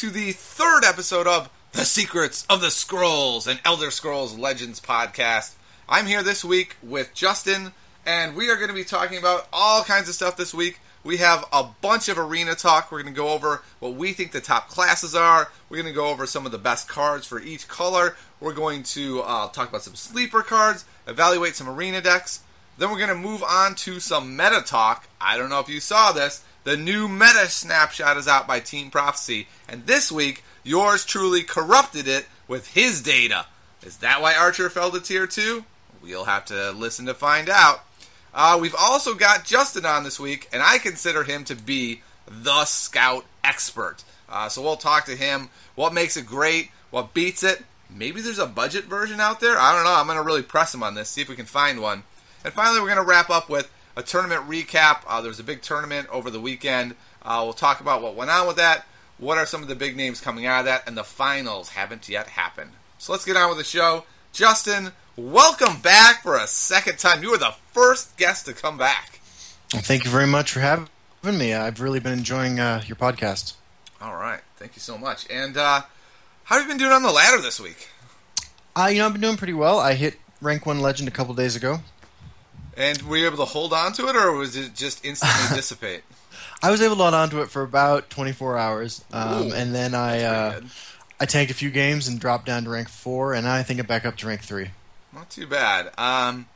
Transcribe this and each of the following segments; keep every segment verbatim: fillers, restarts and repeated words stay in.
to the third episode of The Secrets of the Scrolls, an Elder Scrolls Legends podcast. I'm here this week with Justin, and we are going to be talking about all kinds of stuff this week. We have a bunch of arena talk. We're going to go over what we think the top classes are. We're going to go over some of the best cards for each color. We're going to uh, talk about some sleeper cards, evaluate some arena decks. Then we're going to move on to some meta talk. I don't know if you saw this. The new meta snapshot is out by Team Prophecy. And this week, yours truly corrupted it with his data. Is that why Archer fell to tier two? We'll have to listen to find out. Uh, we've also got Justin on this week, and I consider him to be the scout expert. Uh, so we'll talk to him. What makes it great? What beats it? Maybe there's a budget version out there? I don't know. I'm going to really press him on this, see if we can find one. And finally, we're going to wrap up with a tournament recap. Uh, there was a big tournament over the weekend. Uh, we'll talk about what went on with that. What are some of the big names coming out of that? And the finals haven't yet happened. So let's get on with the show. Justin, welcome back for a second time. You were the first guest to come back. Well, thank you very much for having me. I've really been enjoying uh, your podcast. All right. Thank you so much. And uh, how have you been doing on the ladder this week? Uh, you know, I've been doing pretty well. I hit rank one legend a couple days ago. And were you able to hold on to it, or was it just instantly dissipate? I was able to hold on to it for about twenty-four hours, um, and then I uh, I tanked a few games and dropped down to rank four, and now I think I'm back up to rank three. Not too bad. Um,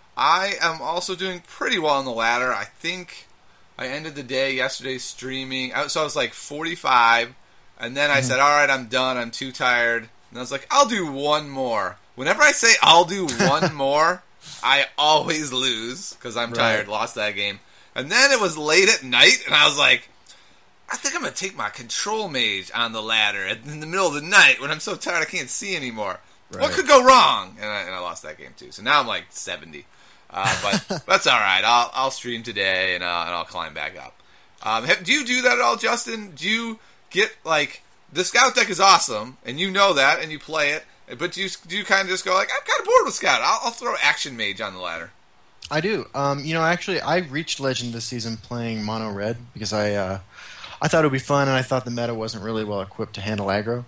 I am also doing pretty well on the ladder. I think I ended the day yesterday streaming. So I was like forty-five, and then I mm-hmm. said, all right, I'm done. I'm too tired. And I was like, I'll do one more. Whenever I say I'll do one more, I always lose because I'm tired, right. Lost that game. And then it was late at night, and I was like, I think I'm going to take my control mage on the ladder in the middle of the night when I'm so tired I can't see anymore. Right. What could go wrong? And I, and I lost that game too. So now I'm like seventy. Uh, but that's all right. I'll I'll stream today, and, uh, and I'll climb back up. Um, have, do you do that at all, Justin? Do you get, like, the Scout deck is awesome, and you know that, and you play it, but do you, do you kind of just go like, I'm kind of bored with Scout. I'll, I'll throw Action Mage on the ladder. I do. Um, you know, actually, I reached Legend this season playing Mono Red because I uh, I thought it would be fun, and I thought the meta wasn't really well equipped to handle aggro.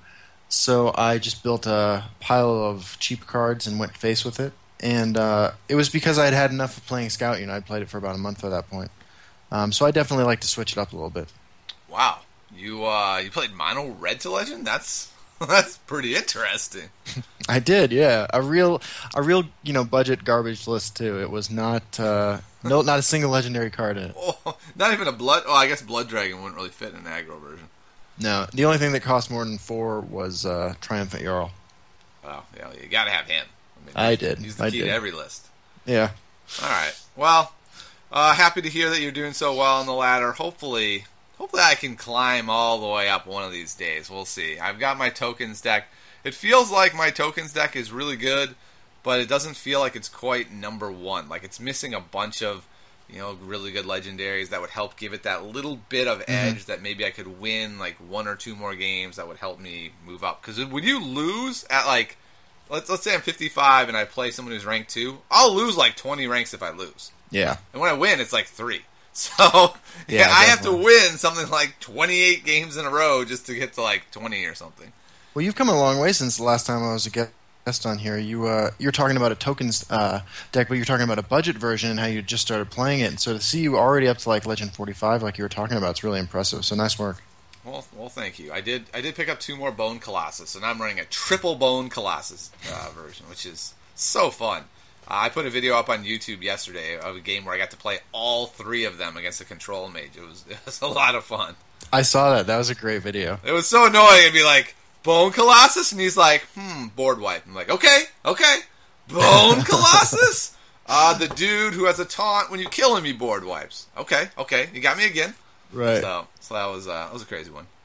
So I just built a pile of cheap cards and went face with it. And uh, it was because I had had enough of playing Scout. You know, I'd played it for about a month at that point. Um, so I definitely like to switch it up a little bit. Wow. You uh, you played Mono Red to Legend? That's that's pretty interesting. I did, yeah. A real, a real, you know, budget garbage list too. It was not, uh, no, not a single legendary card in it. Oh, not even a blood. Oh, I guess Blood Dragon wouldn't really fit in an aggro version. No, the only thing that cost more than four was uh, Triumphant Jarl. Oh, yeah, you got to have him. I, mean, I did. He's the I key did. to every list. Yeah. All right. Well, uh, happy to hear that you're doing so well on the ladder. Hopefully. Hopefully I can climb all the way up one of these days. We'll see. I've got my tokens deck. It feels like my tokens deck is really good, but it doesn't feel like it's quite number one. Like it's missing a bunch of, you know, really good legendaries that would help give it that little bit of edge mm-hmm. that maybe I could win like one or two more games that would help me move up. Because when you lose at like, let's let's say I'm fifty-five and I play someone who's ranked two, I'll lose like twenty ranks if I lose. Yeah. And when I win, it's like three. So, yeah, yeah I have to win something like twenty-eight games in a row just to get to like twenty or something. Well, you've come a long way since the last time I was a guest on here. You, uh, you're talking about a tokens uh, deck, but you're talking about a budget version and how you just started playing it. And so to see you already up to like Legend forty-five like you were talking about, it's really impressive. So nice work. Well, well, thank you. I did I did pick up two more Bone Colossus, and I'm running a triple Bone Colossus uh, version, which is so fun. Uh, I put a video up on YouTube yesterday of a game where I got to play all three of them against a control mage. It was it was a lot of fun. I saw that. That was a great video. It was so annoying. It'd be like, Bone Colossus? And he's like, hmm, board wipe. I'm like, okay, okay. Bone Colossus? Uh, the dude who has a taunt when you kill him, he board wipes. Okay, okay. You got me again. Right. So, so that was, uh, that was a crazy one.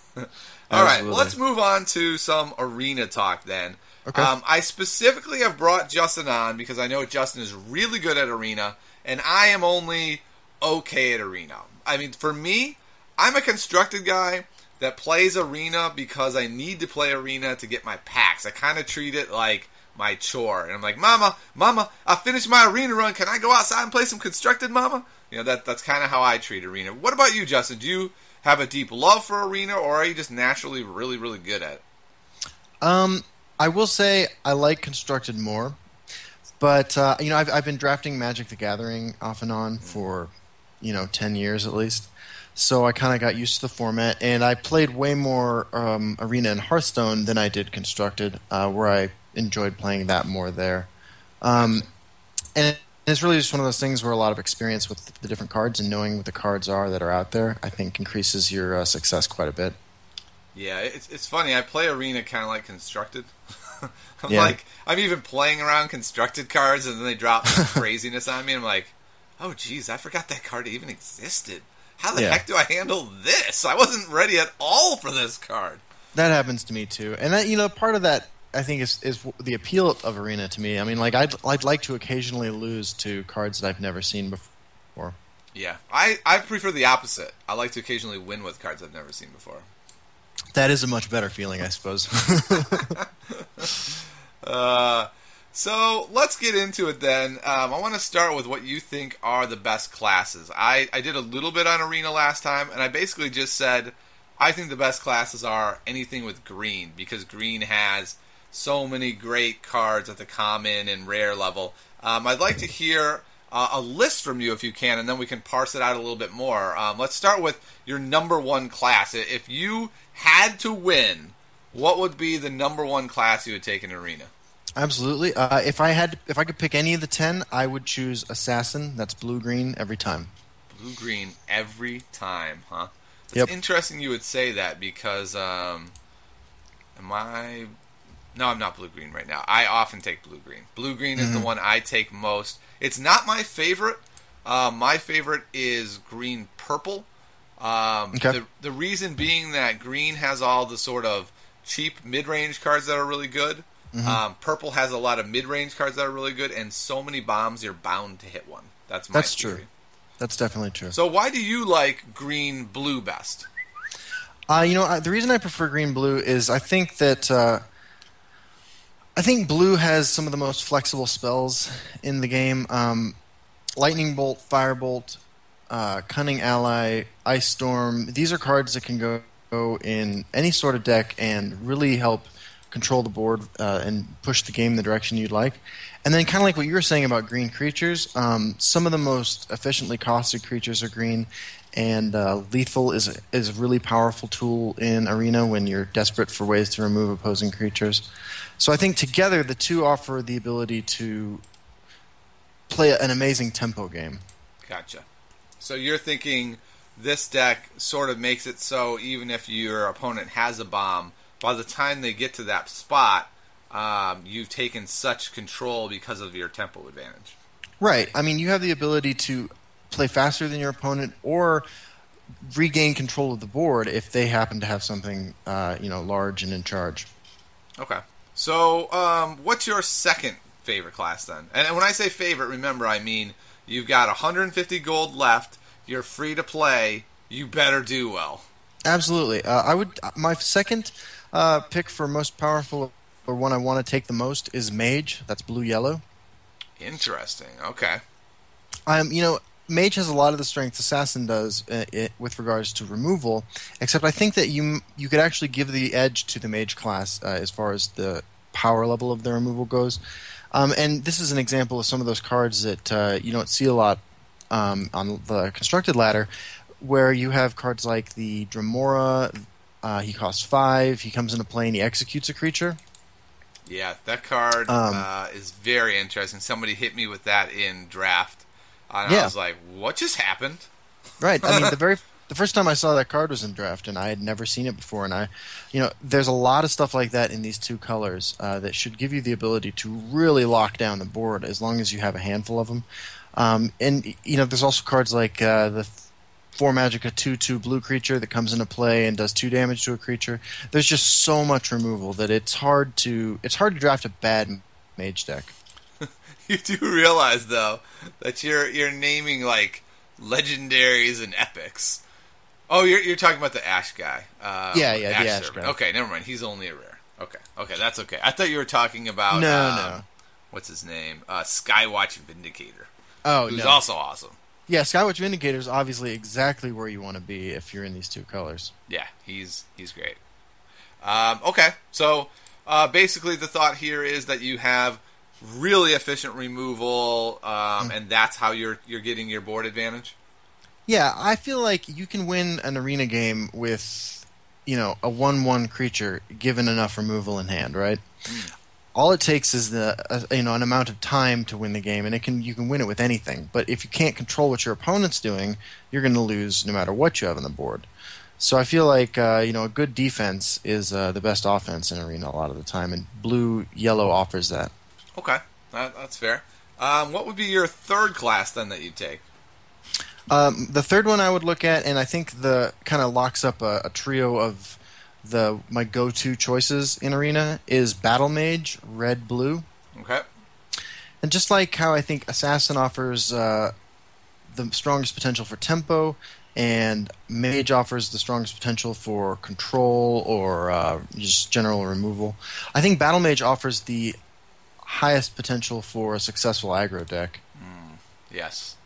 All right, well, let's move on to some arena talk then. Okay. Um, I specifically have brought Justin on because I know Justin is really good at Arena, and I am only okay at Arena. I mean, for me, I'm a constructed guy that plays Arena because I need to play Arena to get my packs. I kind of treat it like my chore. And I'm like, Mama, Mama, I finished my Arena run. Can I go outside and play some constructed, Mama? You know, that that's kind of how I treat Arena. What about you, Justin? Do you have a deep love for Arena, or are you just naturally really, really good at it? Um, I will say I like Constructed more, but uh, you know I've I've been drafting Magic the Gathering off and on for you know ten years at least, so I kind of got used to the format, and I played way more um, Arena and Hearthstone than I did Constructed, uh, where I enjoyed playing that more there. Um, and it's really just one of those things where a lot of experience with the different cards and knowing what the cards are that are out there, I think, increases your uh, success quite a bit. Yeah, it's it's funny. I play Arena kind of like Constructed. I'm Yeah. like, I'm even playing around Constructed cards, and then they drop some craziness on me, and I'm like, oh, geez, I forgot that card even existed. How the Yeah. heck do I handle this? I wasn't ready at all for this card. That happens to me too, and that, you know, part of that I think is is the appeal of Arena to me. I mean, like I'd I'd like to occasionally lose to cards that I've never seen before. Yeah, I, I prefer the opposite. I like to occasionally win with cards I've never seen before. That is a much better feeling, I suppose. uh, so let's get into it then. Um, I want to start with what you think are the best classes. I, I did a little bit on Arena last time, and I basically just said I think the best classes are anything with green, because green has so many great cards at the common and rare level. Um, I'd like to hear uh, a list from you if you can, and then we can parse it out a little bit more. Um, let's start with your number one class. If you had to win, what would be the number one class you would take in Arena? Absolutely. Uh, if I had, if I could pick any of the ten, I would choose Assassin. That's blue green every time. Blue green every time, huh? It's Yep. interesting you would say that because um, am I? No, I'm not blue green right now. I often take blue green. Blue green is Mm-hmm. the one I take most. It's not my favorite. Uh, my favorite is green purple. Um, Okay. the, the reason being that green has all the sort of cheap mid-range cards that are really good. Mm-hmm. Um, purple has a lot of mid-range cards that are really good, and so many bombs you're bound to hit one. That's my That's theory. true. That's definitely true. So why do you like green blue best? Uh, you know, I, the reason I prefer green blue is I think that uh, I think blue has some of the most flexible spells in the game. Um, Lightning Bolt, Firebolt, uh, Cunning Ally, Ice Storm. These are cards that can go, go in any sort of deck and really help control the board uh, and push the game in the direction you'd like. And then kind of like what you were saying about green creatures, um, some of the most efficiently costed creatures are green, and uh, Lethal is, is a really powerful tool in Arena when you're desperate for ways to remove opposing creatures. So I think together the two offer the ability to play an amazing tempo game. Gotcha. So you're thinking this deck sort of makes it so even if your opponent has a bomb, by the time they get to that spot, um, you've taken such control because of your tempo advantage. Right. I mean, you have the ability to play faster than your opponent or regain control of the board if they happen to have something, uh, you know, large and in charge. Okay. So, um, what's your second favorite class then? And when I say favorite, remember, I mean you've got one hundred fifty gold left. You're free to play. You better do well. Absolutely. Uh, I would. My second uh, pick for most powerful, or one I want to take the most, is Mage. That's blue yellow. Interesting. Okay. Um, you know, Mage has a lot of the strength Assassin does uh, it, with regards to removal, except I think that you you could actually give the edge to the Mage class uh, as far as the power level of the removal goes. Um, and this is an example of some of those cards that uh, you don't see a lot um, on the constructed ladder, where you have cards like the Dremora. Uh, he costs five. He comes into play and he executes a creature. Yeah, that card Um, uh, is very interesting. Somebody hit me with that in draft, and Yeah. I was like, "What just happened?" Right. I mean, the very the first time I saw that card was in draft, and I had never seen it before. And I, you know, there's a lot of stuff like that in these two colors uh, that should give you the ability to really lock down the board as long as you have a handful of them. Um, and you know, there's also cards like uh, the four magic a two two blue creature that comes into play and does two damage to a creature. There's just so much removal that it's hard to it's hard to draft a bad Mage deck. You do realize though that you're you're naming like legendaries and epics. Oh, you're you're talking about the Ash guy. Uh, Yeah, yeah, the Ash Servant. guy. Okay, never mind. He's only a rare. Okay, okay, that's okay. I thought you were talking about No, um, no. what's his name? Uh, Skywatch Vindicator, Oh who's no. also awesome. Yeah, Skywatch Vindicator is obviously exactly where you want to be if you're in these two colors. Yeah, he's he's great. Um, okay, so uh, basically the thought here is that you have really efficient removal, um, mm. and that's how you're you're getting your board advantage. Yeah, I feel like you can win an arena game with, you know, a one one creature given enough removal in hand, right? Mm. All it takes is the uh, you know an amount of time to win the game, and it can you can win it with anything. But if you can't control what your opponent's doing, you're going to lose no matter what you have on the board. So I feel like uh, you know a good defense is uh, the best offense in arena a lot of the time, and blue yellow offers that. Okay, that, that's fair. Um, what would be your third class then that you'd take? Um, the third one I would look at, and I think the kind of locks up a, a trio of the my go-to choices in arena, is Battle Mage, red blue. Okay. And just like how I think Assassin offers uh, the strongest potential for tempo, and Mage offers the strongest potential for control or uh, just general removal, I think Battle Mage offers the highest potential for a successful aggro deck. Mm, yes.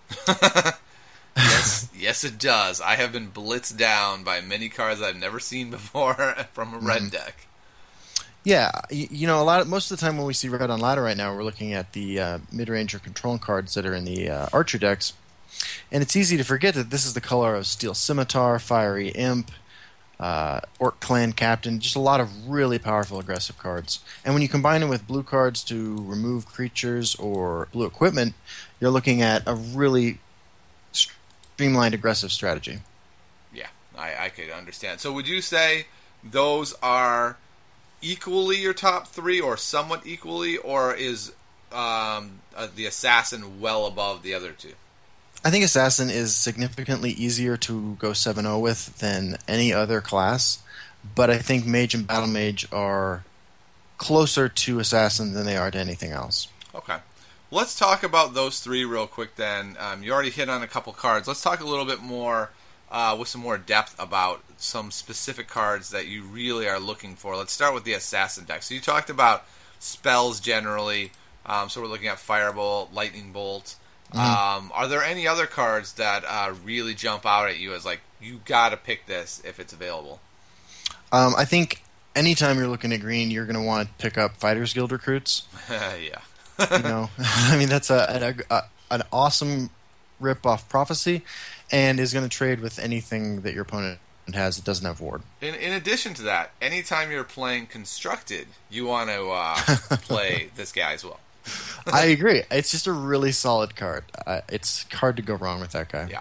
Yes, yes, it does. I have been blitzed down by many cards I've never seen before from a red mm-hmm. deck. Yeah, you, you know, a lot. Of, most of the time when we see red on ladder right now, we're looking at the uh, mid-range or control cards that are in the uh, archer decks, and it's easy to forget that this is the color of Steel Scimitar, Fiery Imp, uh, Orc Clan Captain, just a lot of really powerful aggressive cards. And when you combine it with blue cards to remove creatures or blue equipment, you're looking at a really streamlined aggressive strategy. Yeah, I, I could understand. So would you say those are equally your top three, or somewhat equally, or is um, uh, the Assassin well above the other two? I think Assassin is significantly easier to go seven oh with than any other class, but I think Mage and Battle Mage are closer to Assassin than they are to anything else. Okay. Let's talk about those three real quick then. Um, you already hit on a couple cards. Let's talk a little bit more uh, with some more depth about some specific cards that you really are looking for. Let's start with the Assassin deck. So you talked about spells generally. Um, so we're looking at Firebolt, Lightning Bolt. Mm-hmm. Um, are there any other cards that uh, really jump out at you as like, you got to pick this if it's available? Um, I think anytime you're looking at green, you're going to want to pick up Fighters Guild recruits. Yeah. You know, I mean, that's a, a, a an awesome rip-off prophecy, and is going to trade with anything that your opponent has that doesn't have ward. In, in addition to that, anytime you're playing Constructed, you want to uh, play this guy as well. I agree. It's just a really solid card. Uh, it's hard to go wrong with that guy. Yeah.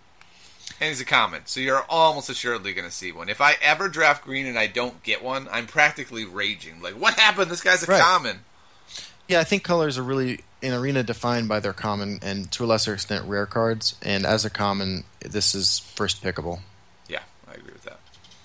And he's a common, so you're almost assuredly going to see one. If I ever draft green and I don't get one, I'm practically raging. Like, what happened? This guy's a right. common. Yeah, I think colors are really, in Arena, defined by their common and, to a lesser extent, rare cards. And as a common, this is first pickable. Yeah, I agree with that.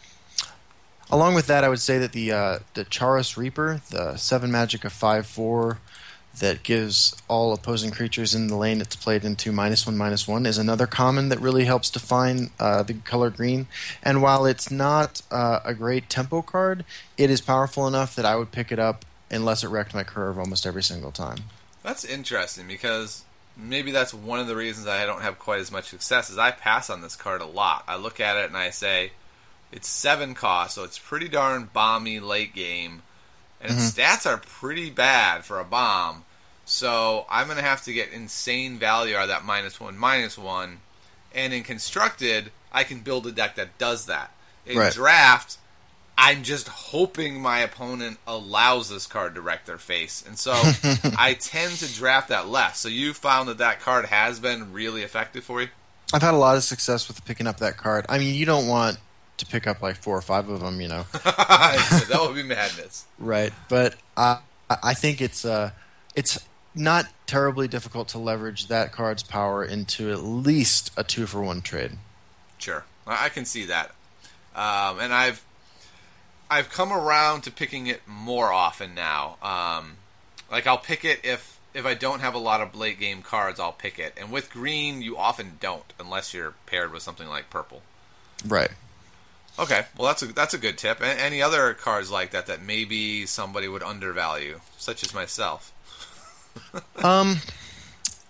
Along with that, I would say that the uh, the Charos Reaper, the seven magic of five four that gives all opposing creatures in the lane it's played into minus one, minus one, is another common that really helps define uh, the color green. And while it's not uh, a great tempo card, it is powerful enough that I would pick it up unless it wrecked my curve almost every single time. That's interesting, because maybe that's one of the reasons I don't have quite as much success, is I pass on this card a lot. I look at it and I say, it's seven cost, so it's pretty darn bomby late game, and mm-hmm. its stats are pretty bad for a bomb, so I'm going to have to get insane value out of that minus one, minus one, and in Constructed, I can build a deck that does that. In right. Draft, I'm just hoping my opponent allows this card to wreck their face. And so I tend to draft that less. So you found that that card has been really effective for you? I've had a lot of success with picking up that card. I mean, you don't want to pick up like four or five of them, you know. That would be madness. Right. But uh, I think it's uh, it's not terribly difficult to leverage that card's power into at least a two-for-one trade. Sure. I can see that. Um, and I've I've come around to picking it more often now. Um, like, I'll pick it if if I don't have a lot of late game cards, I'll pick it. And with green, you often don't, unless you're paired with something like purple. Right. Okay, well, that's a that's a good tip. Any other cards like that that maybe somebody would undervalue, such as myself? um,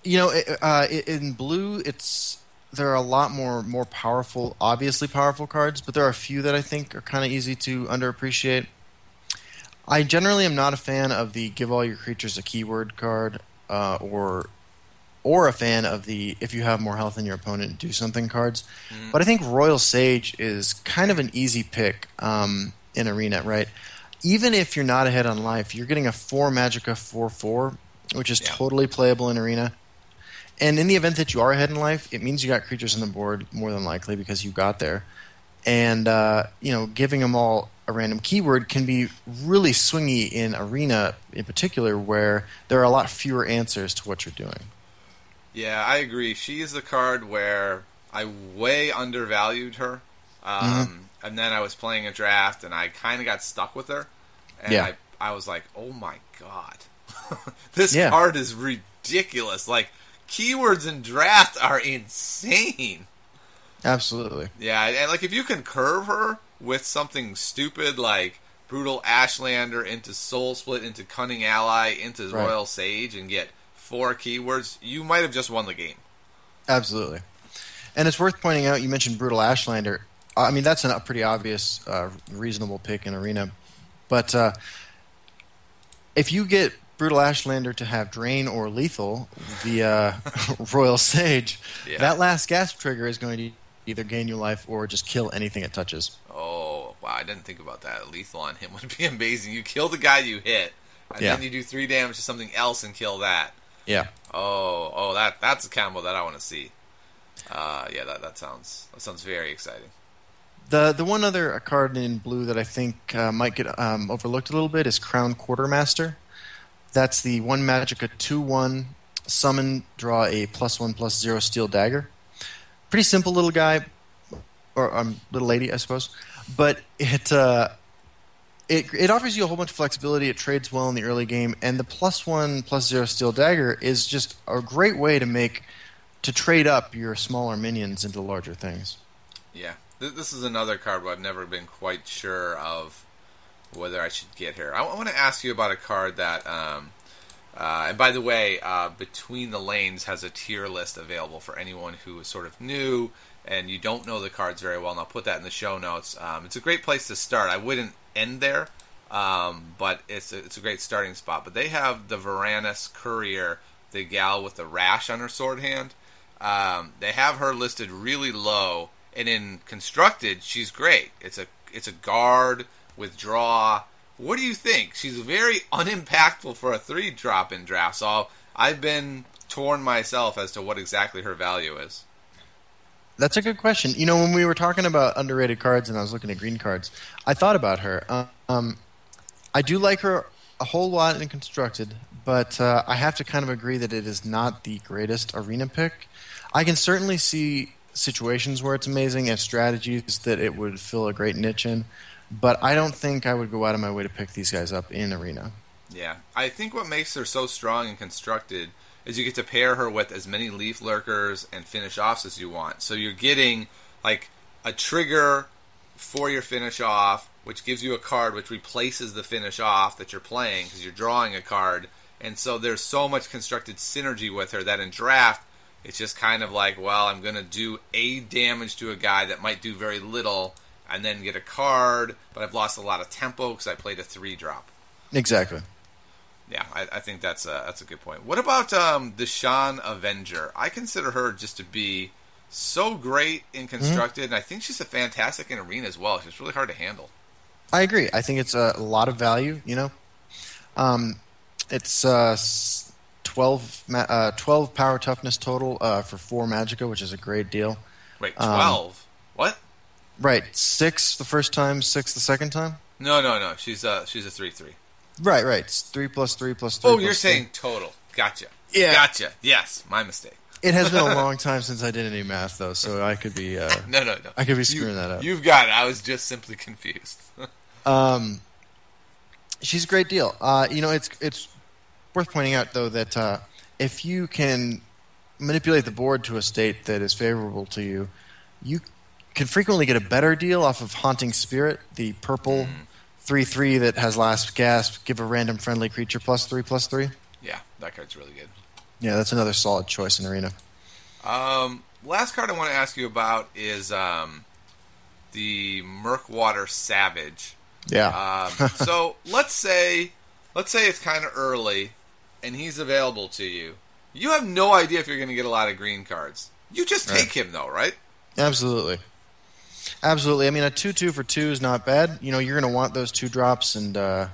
You know, uh, in blue, it's there are a lot more more powerful, obviously powerful cards, but there are a few that I think are kind of easy to underappreciate. I generally am not a fan of the give all your creatures a keyword card, uh, or or a fan of the if you have more health than your opponent, do something cards. Mm-hmm. But I think Royal Sage is kind of an easy pick um, in Arena, right? Even if you're not ahead on life, you're getting a four Magicka four four, which is yeah. totally playable in Arena. And in the event that you are ahead in life, it means you got creatures on the board more than likely because you got there. And uh, you know, giving them all a random keyword can be really swingy in Arena, in particular, where there are a lot fewer answers to what you're doing. Yeah, I agree. She is the card where I way undervalued her, um, mm-hmm. and then I was playing a draft, and I kind of got stuck with her. And yeah. I, I was like, oh my god, this yeah. card is ridiculous. Like, keywords in draft are insane. Absolutely. Yeah, and like if you can curve her with something stupid like Brutal Ashlander into Soul Split into Cunning Ally into right. Royal Sage and get four keywords, you might have just won the game. Absolutely. And it's worth pointing out, you mentioned Brutal Ashlander. I mean, that's a pretty obvious, uh, reasonable pick in Arena. But uh, if you get Brutal Ashlander to have Drain or Lethal via Royal Sage, yeah. that last gasp trigger is going to either gain you life or just kill anything it touches. Oh, wow, I didn't think about that. Lethal on him would be amazing. You kill the guy you hit, and yeah. then you do three damage to something else and kill that. Yeah. Oh, oh, that that's a combo that I want to see. Uh, yeah, that that sounds that sounds very exciting. The the one other card in blue that I think uh, might get um, overlooked a little bit is Crown Quartermaster. That's the one Magicka two one summon, draw a plus one plus zero steel dagger. Pretty simple little guy, or um, little lady, I suppose. But it uh, it it offers you a whole bunch of flexibility. It trades well in the early game, and the plus one plus zero steel dagger is just a great way to make to trade up your smaller minions into larger things. Yeah, this is another card where I've never been quite sure of whether I should get here. I want to ask you about a card that. Um, Uh, and by the way, uh, Between the Lanes has a tier list available for anyone who is sort of new and you don't know the cards very well, and I'll put that in the show notes. Um, it's a great place to start. I wouldn't end there, um, but it's a, it's a great starting spot. But they have the Varanus Courier, the gal with the rash on her sword hand. Um, they have her listed really low, and in Constructed, she's great. It's a it's a guard with draw. What do you think? She's very unimpactful for a three drop in draft, so I've been torn myself as to what exactly her value is. That's a good question. You know, when we were talking about underrated cards and I was looking at green cards, I thought about her. Um, I do like her a whole lot in Constructed, but uh, I have to kind of agree that it is not the greatest Arena pick. I can certainly see situations where it's amazing and strategies that it would fill a great niche in. But I don't think I would go out of my way to pick these guys up in Arena. Yeah. I think what makes her so strong and Constructed is you get to pair her with as many Leaf Lurkers and finish offs as you want. So you're getting like a trigger for your finish off, which gives you a card which replaces the finish off that you're playing because you're drawing a card. And so there's so much Constructed synergy with her that in draft, it's just kind of like, well, I'm going to do a damage to a guy that might do very little and then get a card, but I've lost a lot of tempo because I played a three drop. Exactly. Yeah, I, I think that's a, that's a good point. What about um, the Shan Avenger? I consider her just to be so great in Constructed, mm-hmm. and I think she's a fantastic in Arena as well. She's really hard to handle. I agree. I think it's a lot of value, you know. Um, it's uh, twelve, uh, twelve power toughness total uh, for four Magicka, which is a great deal. Wait, twelve? Um, what? Right, six the first time, six the second time? No, no, no. She's uh, she's a three three. Right, right. It's three plus three plus three. Oh, plus you're three. saying total. Gotcha. Yeah. Gotcha. Yes, my mistake. It has been a long time since I did any math, though, so I could be. Uh, no, no, no. I could be screwing you, that up. You've got it. I was just simply confused. um, she's a great deal. Uh, you know, it's it's worth pointing out though that uh, if you can manipulate the board to a state that is favorable to you, you can frequently get a better deal off of Haunting Spirit, the purple three mm. three that has last gasp, give a random friendly creature plus three plus three. Yeah, that card's really good. Yeah, that's another solid choice in Arena. Um, last card I want to ask you about is um, the Murkwater Savage. Yeah. Um, so let's say, let's say it's kind of early, and he's available to you. You have no idea if you're going to get a lot of green cards. You just take Right. him, though, right? Absolutely. Absolutely. I mean, a two two for two is not bad. You know, you're going to want those two drops and uh,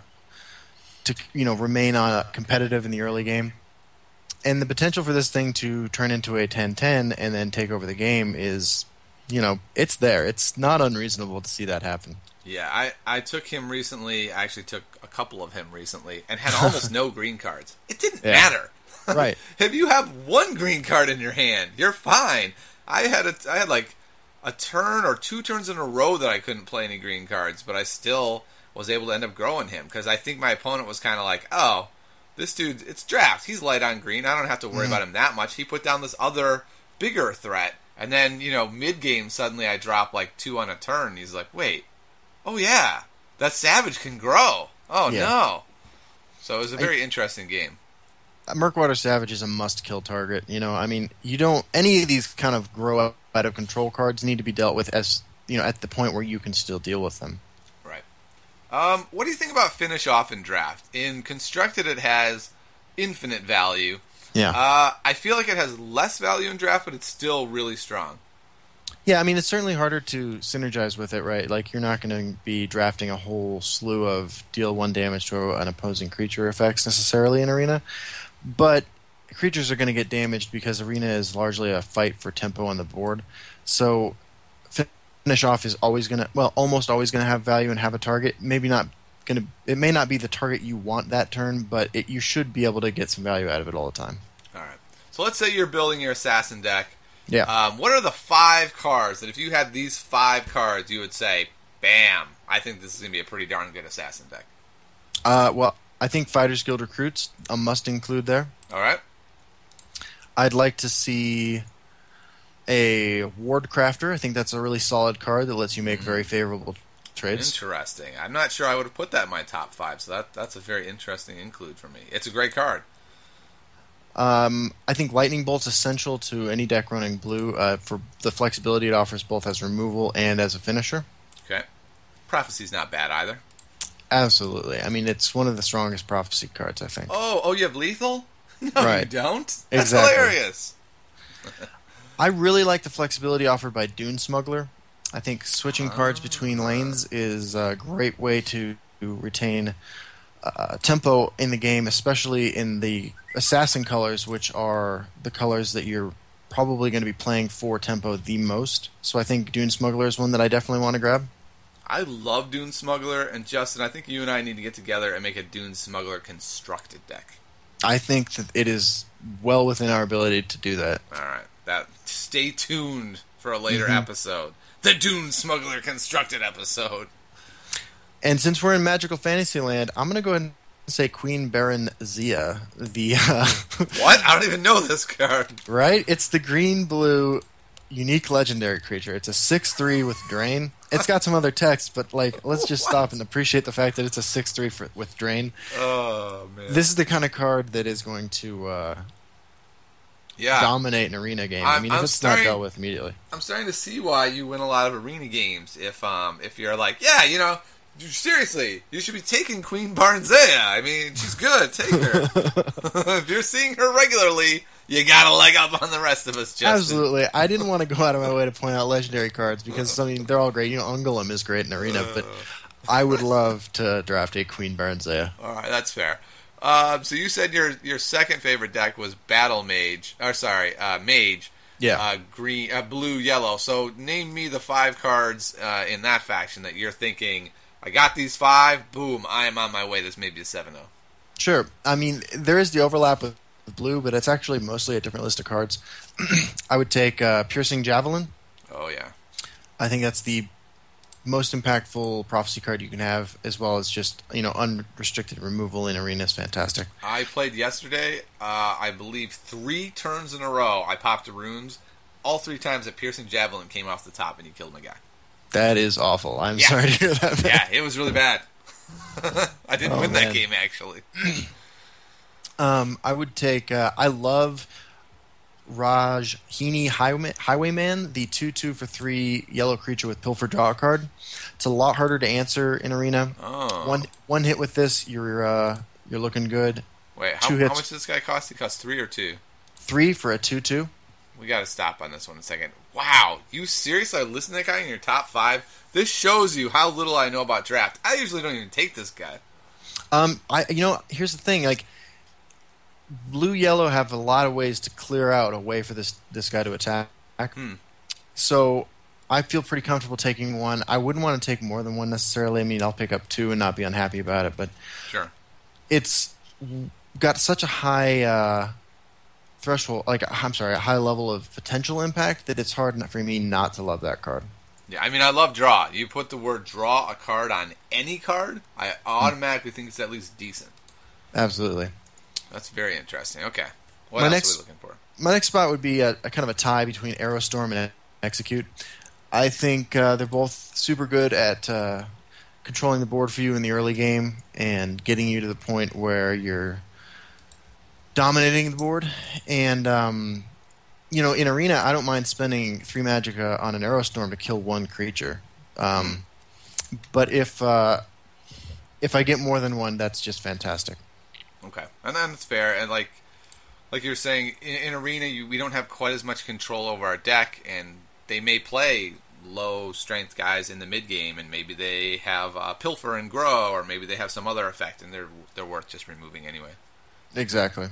to you know remain on uh, competitive in the early game. And the potential for this thing to turn into a ten ten and then take over the game is, you know, it's there. It's not unreasonable to see that happen. Yeah, I, I took him recently. I actually took a couple of him recently and had almost no green cards. It didn't Yeah. matter. Right. If you have one green card in your hand, you're fine. I had a, I had like a turn or two turns in a row that I couldn't play any green cards, but I still was able to end up growing him because I think my opponent was kind of like, oh, this dude, it's draft. He's light on green. I don't have to worry Mm-hmm. about him that much. He put down this other bigger threat, and then you know mid game suddenly I drop like two on a turn. He's like, wait, oh yeah, that Savage can grow. Oh Yeah. no. So it was a very interesting game. Murkwater Savage is a must-kill target. You know, I mean, you don't any of these kind of grow out of control cards need to be dealt with as you know at the point where you can still deal with them. Right. Um, what do you think about finish off in draft? In constructed, it has infinite value. Yeah. Uh, I feel like it has less value in draft, but it's still really strong. Yeah, I mean, it's certainly harder to synergize with it, right? Like, you're not going to be drafting a whole slew of deal one damage to an opposing creature effects necessarily in Arena. But creatures are going to get damaged because Arena is largely a fight for tempo on the board. So finish off is always going to, well, almost always going to have value and have a target. Maybe not going to, it may not be the target you want that turn, but it, you should be able to get some value out of it all the time. All right. So let's say you're building your assassin deck. Yeah. Um, what are the five cards that if you had these five cards, you would say, bam, I think this is going to be a pretty darn good assassin deck? Uh, well, I think Fighters Guild Recruits a must include there. All right. I'd like to see a Ward Crafter. I think that's a really solid card that lets you make very favorable trades. Interesting. I'm not sure I would have put that in my top five, so that that's a very interesting include for me. It's a great card. Um, I think Lightning Bolt's essential to any deck running blue uh, for the flexibility it offers both as removal and as a finisher. Okay. Prophecy's not bad either. Absolutely. I mean, it's one of the strongest Prophecy cards, I think. Oh, oh, you have lethal? No, Right. you don't. That's Exactly. hilarious. I really like the flexibility offered by Dune Smuggler. I think switching cards between lanes is a great way to, to retain uh, tempo in the game, especially in the assassin colors, which are the colors that you're probably going to be playing for tempo the most. So I think Dune Smuggler is one that I definitely want to grab. I love Dune Smuggler, and Justin, I think you and I need to get together and make a Dune Smuggler constructed deck. I think that it is well within our ability to do that. All right. That stay tuned for a later Mhm. episode. The Dune Smuggler constructed episode. And since we're in Magical Fantasyland, I'm going to go ahead and say Queen Baron Zia. The uh, What? I don't even know this card. right? It's the green-blue unique legendary creature. It's a six three with Drain. It's got some other text, but like, let's just stop and appreciate the fact that it's a six three for, with Drain. Oh, man. This is the kind of card that is going to uh, yeah. dominate an arena game. I I'm- mean, I'm if it's starting- not dealt with immediately. I'm starting to see why you win a lot of arena games. If um if you're like, yeah, you know, seriously, you should be taking Queen Barnzea. I mean, she's good. Take her. If you're seeing her regularly, you got a leg up on the rest of us, Justin. Absolutely. I didn't want to go out of my way to point out legendary cards because, I mean, they're all great. You know, Ungolem is great in Arena, but I would love to draft a Queen Baronzea. All right, that's fair. Um, so you said your your second favorite deck was Battle Mage, or sorry, uh, Mage. Yeah. Uh, green, uh, blue, yellow. So name me the five cards uh, in that faction that you're thinking. I got these five. Boom! I am on my way. This may be a seven zero. Sure. I mean, there is the overlap with blue, but it's actually mostly a different list of cards. I would take uh, Piercing Javelin. Oh yeah. I think that's the most impactful prophecy card you can have, as well as just, you know, unrestricted removal in Arena is fantastic. I played yesterday. Uh, I believe three turns in a row. I popped the runes. All three times that Piercing Javelin came off the top and he killed my guy. That is awful. I'm Yeah. sorry to hear that. Yeah, it was really bad. I didn't Oh, win man. that game actually. Um, I would take. Uh, I love Raj Heaney Highway, Highwayman, the two two for three yellow creature with Pilfer draw a card. It's a lot harder to answer in Arena. Oh. One one hit with this, you're uh, you're looking good. Wait, how, Two how hits. much does this guy cost? He costs three or two? Three for a two two. We got to stop on this one a second. Wow, you seriously listen to that guy in your top five? This shows you how little I know about draft. I usually don't even take this guy. Um, I you know here's the thing, like blue yellow have a lot of ways to clear out a way for this this guy to attack. Hmm. So I feel pretty comfortable taking one. I wouldn't want to take more than one necessarily. I mean, I'll pick up two and not be unhappy about it, but Sure. it's got such a high uh, threshold, like I'm sorry, a high level of potential impact that it's hard for me not to love that card. Yeah, I mean, I love draw. You put the word draw a card on any card, I automatically think it's at least decent. Absolutely. That's very interesting. Okay. What My else next- are we looking for? My next spot would be a, a kind of a tie between Aerostorm and Execute. I think uh, they're both super good at uh, controlling the board for you in the early game and getting you to the point where you're dominating the board. And, um, you know, in Arena, I don't mind spending three Magicka on an Aerostorm to kill one creature. Um, but if uh, if I get more than one, that's just fantastic. Okay, and then it's fair. And like, like you're saying, in, in Arena, you, we don't have quite as much control over our deck, and they may play low strength guys in the mid game, and maybe they have uh, Pilfer and Grow, or maybe they have some other effect, and they're they're worth just removing anyway. Exactly.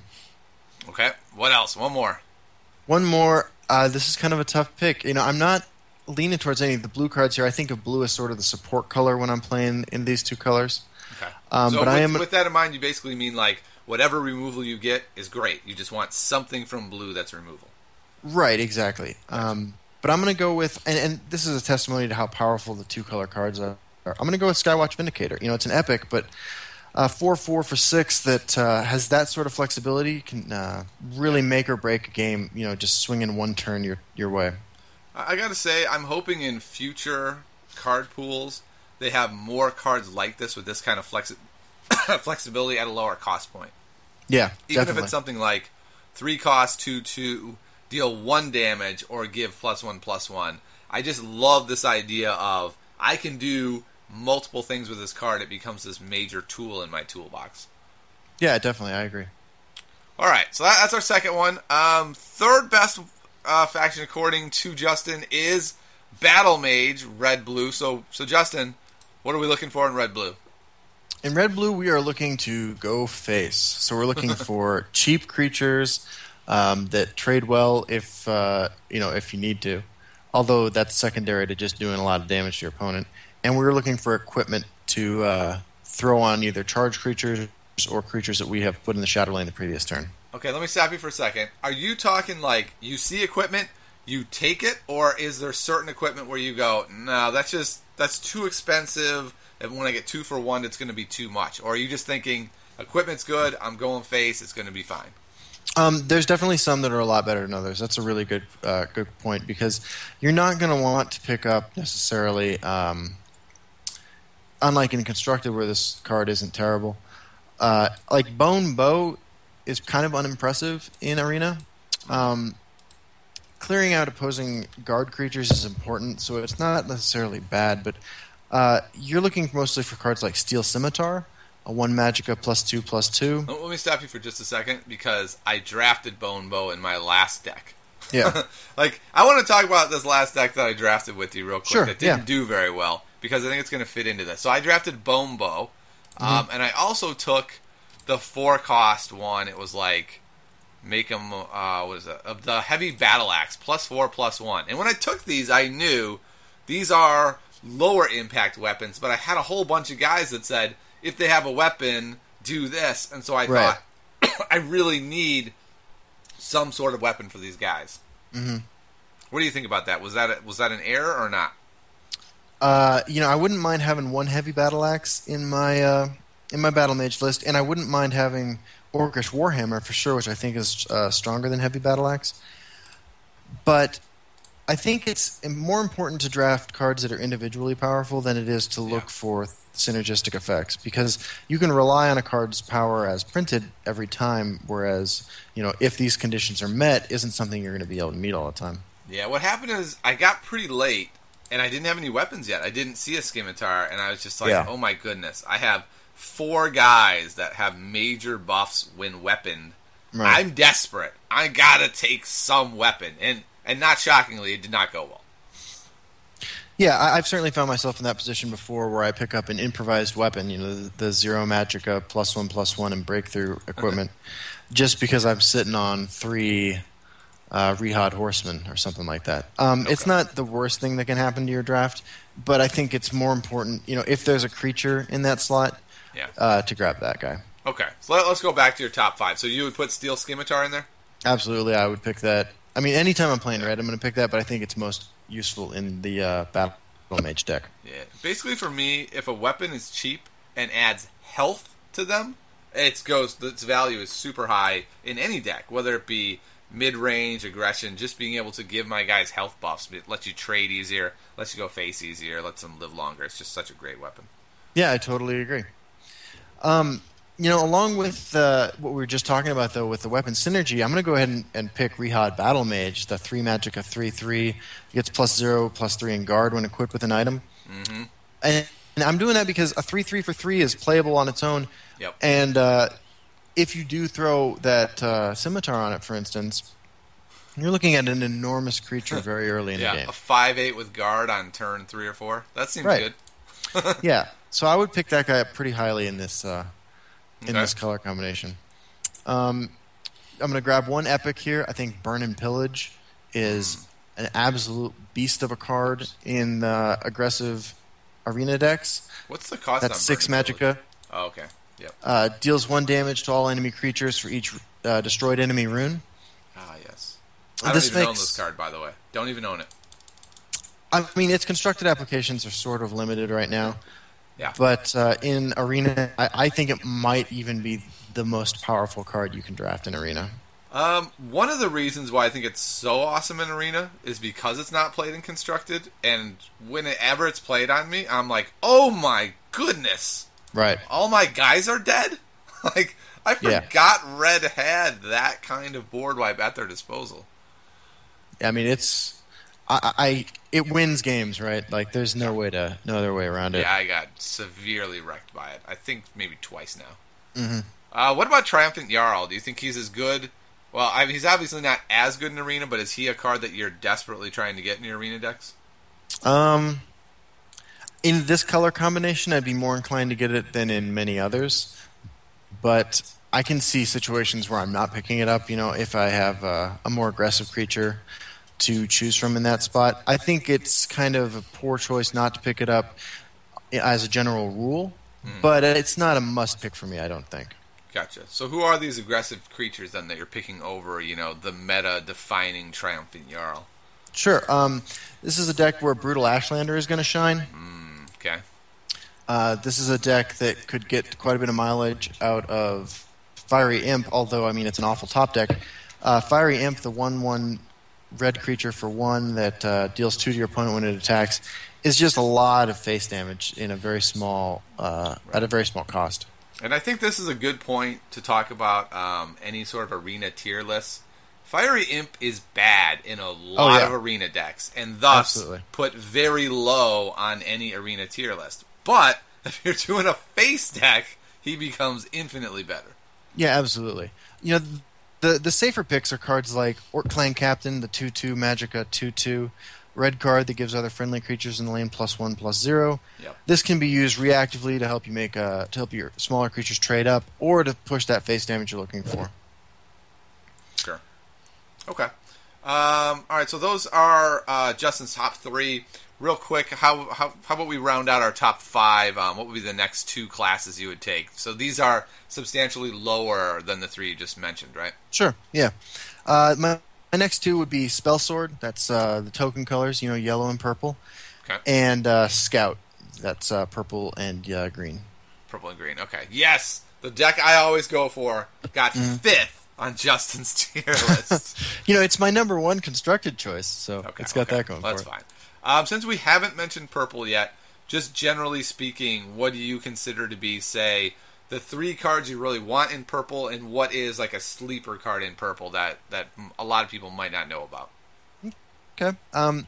Okay, what else? One more. One more. Uh, this is kind of a tough pick. You know, I'm not leaning towards any of the blue cards here. I think of blue as sort of the support color when I'm playing in these two colors. Okay. Um, so but with, I am with that in mind, you basically mean like whatever removal you get is great. You just want something from blue that's removal. right. Exactly. Um, but I'm going to go with, and, and this is a testimony to how powerful the two color cards are. I'm going to go with Skywatch Vindicator. You know, it's an epic, but uh, four four for six that uh, has that sort of flexibility can uh, really make or break a game. You know, just swinging one turn your your way. I, I got to say, I'm hoping in future card pools they have more cards like this with this kind of flexi- flexibility at a lower cost point. Yeah, Even definitely. if it's something like three cost, two, two, deal one damage, or give plus one, plus one. I just love this idea of I can do multiple things with this card. It becomes this major tool in my toolbox. Yeah, definitely. I agree. All right, so that, that's our second one. Um, third best uh, faction, according to Justin, is Battle Mage, red blue. So, so Justin, what are we looking for in red blue? In red blue, we are looking to go face. So we're looking for cheap creatures um, that trade well if uh, you know if you need to. Although that's secondary to just doing a lot of damage to your opponent. And we're looking for equipment to uh, throw on either charge creatures or creatures that we have put in the Shadow Lane the previous turn. Okay, let me stop you for a second. Are you talking like you see equipment, you take it, or is there certain equipment where you go, no, that's just that's too expensive, and when I get two for one, it's going to be too much? Or are you just thinking equipment's good, I'm going face, it's going to be fine? Um, there's definitely some that are a lot better than others. That's a really good uh, good point because you're not going to want to pick up necessarily, um, unlike in Constructed where this card isn't terrible. Uh, like Bone Bow is kind of unimpressive in Arena. Um, clearing out opposing guard creatures is important, so it's not necessarily bad, but uh, you're looking mostly for cards like Steel Scimitar, a one Magicka plus two plus two. Let me stop you for just a second because I drafted Bone Bow in my last deck. Yeah. Like, I want to talk about this last deck that I drafted with you real quick Sure, that didn't yeah. do very well because I think it's going to fit into this. So I drafted Bone Bow, um, Mm-hmm. and I also took the four cost one. It was like, make them, uh, what is it? Uh, the Heavy Battle Axe, plus four, plus one. And when I took these, I knew these are lower impact weapons, but I had a whole bunch of guys that said, if they have a weapon, do this. And so I Right. thought, I really need some sort of weapon for these guys. Mm-hmm. What do you think about that? Was that a, was that an error or not? Uh, you know, I wouldn't mind having one heavy battle axe in my uh, in my battle mage list, and I wouldn't mind having Orcish Warhammer for sure, which I think is uh, stronger than heavy battle axe. But I think it's more important to draft cards that are individually powerful than it is to look Yeah. for synergistic effects, because you can rely on a card's power as printed every time, whereas, you know, if these conditions are met, isn't something you're going to be able to meet all the time. Yeah, what happened is I got pretty late, and I didn't have any weapons yet. I didn't see a Scimitar, and I was just like, Yeah. oh my goodness. I have four guys that have major buffs when weaponed. Right. I'm desperate. I gotta take some weapon. And, and not shockingly, it did not go well. Yeah, I, I've certainly found myself in that position before, where I pick up an improvised weapon, you know, the, the Zero Magica plus one plus one and breakthrough equipment, just because I'm sitting on three uh, Rehad Horsemen or something like that. Um, Okay. It's not the worst thing that can happen to your draft, but I think it's more important, you know, if there's a creature in that slot, Yeah. uh, to grab that guy. Okay, so let, let's go back to your top five. So you would put Steel Scimitar in there? Absolutely, I would pick that. I mean, anytime I'm playing red, I'm going to pick that, but I think it's most useful in the uh, Battle Mage deck. Yeah. Basically, for me, if a weapon is cheap and adds health to them, it goes. Its value is super high in any deck, whether it be mid-range, aggression. Just being able to give my guys health buffs, it lets you trade easier, lets you go face easier, lets them live longer. It's just such a great weapon. Yeah, I totally agree. Um, you know, along with uh, what we were just talking about, though, with the weapon synergy, I'm going to go ahead and, and pick Rehad Battle Mage, the three magic of three three. Gets plus zero, plus three in guard when equipped with an item. Mm-hmm. And, and I'm doing that because a three three for three is playable on its own. Yep. And uh, if you do throw that uh, Scimitar on it, for instance, you're looking at an enormous creature very early in yeah, the game. a five eight with guard on turn three or four. That seems Right. good. Yeah, so I would pick that guy up pretty highly in this uh, in Okay. this color combination. Um, I'm going to grab one epic here. I think Burn and Pillage is an absolute beast of a card in the aggressive arena decks. What's the cost That's on six Burning Village? magicka. Oh, okay. Yep. Uh, deals one damage to all enemy creatures for each uh, destroyed enemy rune. Ah, yes. I don't This even own makes- this card, by the way. Don't even own it. I mean, its constructed applications are sort of limited right now. Yeah. But uh, in Arena, I, I think it might even be the most powerful card you can draft in Arena. Um, one of the reasons why I think it's so awesome in Arena is because it's not played in Constructed, and whenever it's played on me, I'm like, oh my goodness, Right. all my guys are dead? Like, I Yeah. forgot Red had that kind of board wipe at their disposal. I mean, it's I, I it wins games, right? Like, there's no way to no other way around it. Yeah, I got severely wrecked by it. I think maybe twice now. Mm-hmm. Uh, what about Triumphant Jarl? Do you think he's as good? Well, I mean, he's obviously not as good in Arena, but is he a card that you're desperately trying to get in your Arena decks? Um, in this color combination, I'd be more inclined to get it than in many others. But I can see situations where I'm not picking it up. You know, if I have uh, a more aggressive creature to choose from in that spot, I think it's kind of a poor choice not to pick it up as a general rule. Mm. But it's not a must pick for me, I don't think. Gotcha. So who are these aggressive creatures then that you're picking over, you know, the meta-defining Triumphant Jarl? Sure. Um, this is a deck where Brutal Ashlander is going to shine. Mm, okay. Uh, this is a deck that could get quite a bit of mileage out of Fiery Imp, although, I mean, it's an awful top deck. Uh, Fiery Imp, the one one red creature for one that uh, deals two to your opponent when it attacks, is just a lot of face damage in a very small uh, Right. at a very small cost. And I think this is a good point to talk about um, any sort of Arena tier list. Fiery Imp is bad in a lot yeah. of Arena decks, and thus Absolutely. put very low on any Arena tier list. But if you're doing a face deck, he becomes infinitely better. Yeah, absolutely. You know, the the safer picks are cards like Orc Clan Captain, the two two Magicka two two. Red card that gives other friendly creatures in the lane plus one plus zero. Yep. This can be used reactively to help you make uh, to help your smaller creatures trade up, or to push that face damage you're looking for. Sure. Okay. Um, all right, so those are uh, Justin's top three. Real quick, how, how how about we round out our top five? Um, what would be the next two classes you would take? So these are substantially lower than the three you just mentioned, right? Sure. Yeah. Uh, my my next two would be Spell Sword. That's uh, the token colors, you know, yellow and purple, Okay. and uh, Scout. That's uh, purple and uh, green. Purple and green. Okay. Yes, the deck I always go for got fifth on Justin's tier list. You know, it's my number one constructed choice, so Okay, it's got okay. that going That's for it. fine. Um, since we haven't mentioned purple yet, just generally speaking, what do you consider to be, say, the three cards you really want in purple, and what is like a sleeper card in purple that, that a lot of people might not know about? Okay. Um,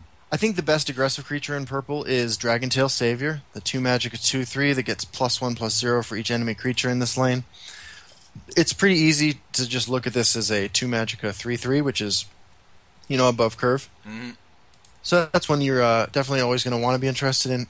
I think the best aggressive creature in purple is Dragontail Savior, the two magic, a two three that gets plus one, plus zero for each enemy creature in this lane. It's pretty easy to just look at this as a two magic, a three three, which is, you know, above curve. Mm-hmm. So that's one you're uh, definitely always going to want to be interested in.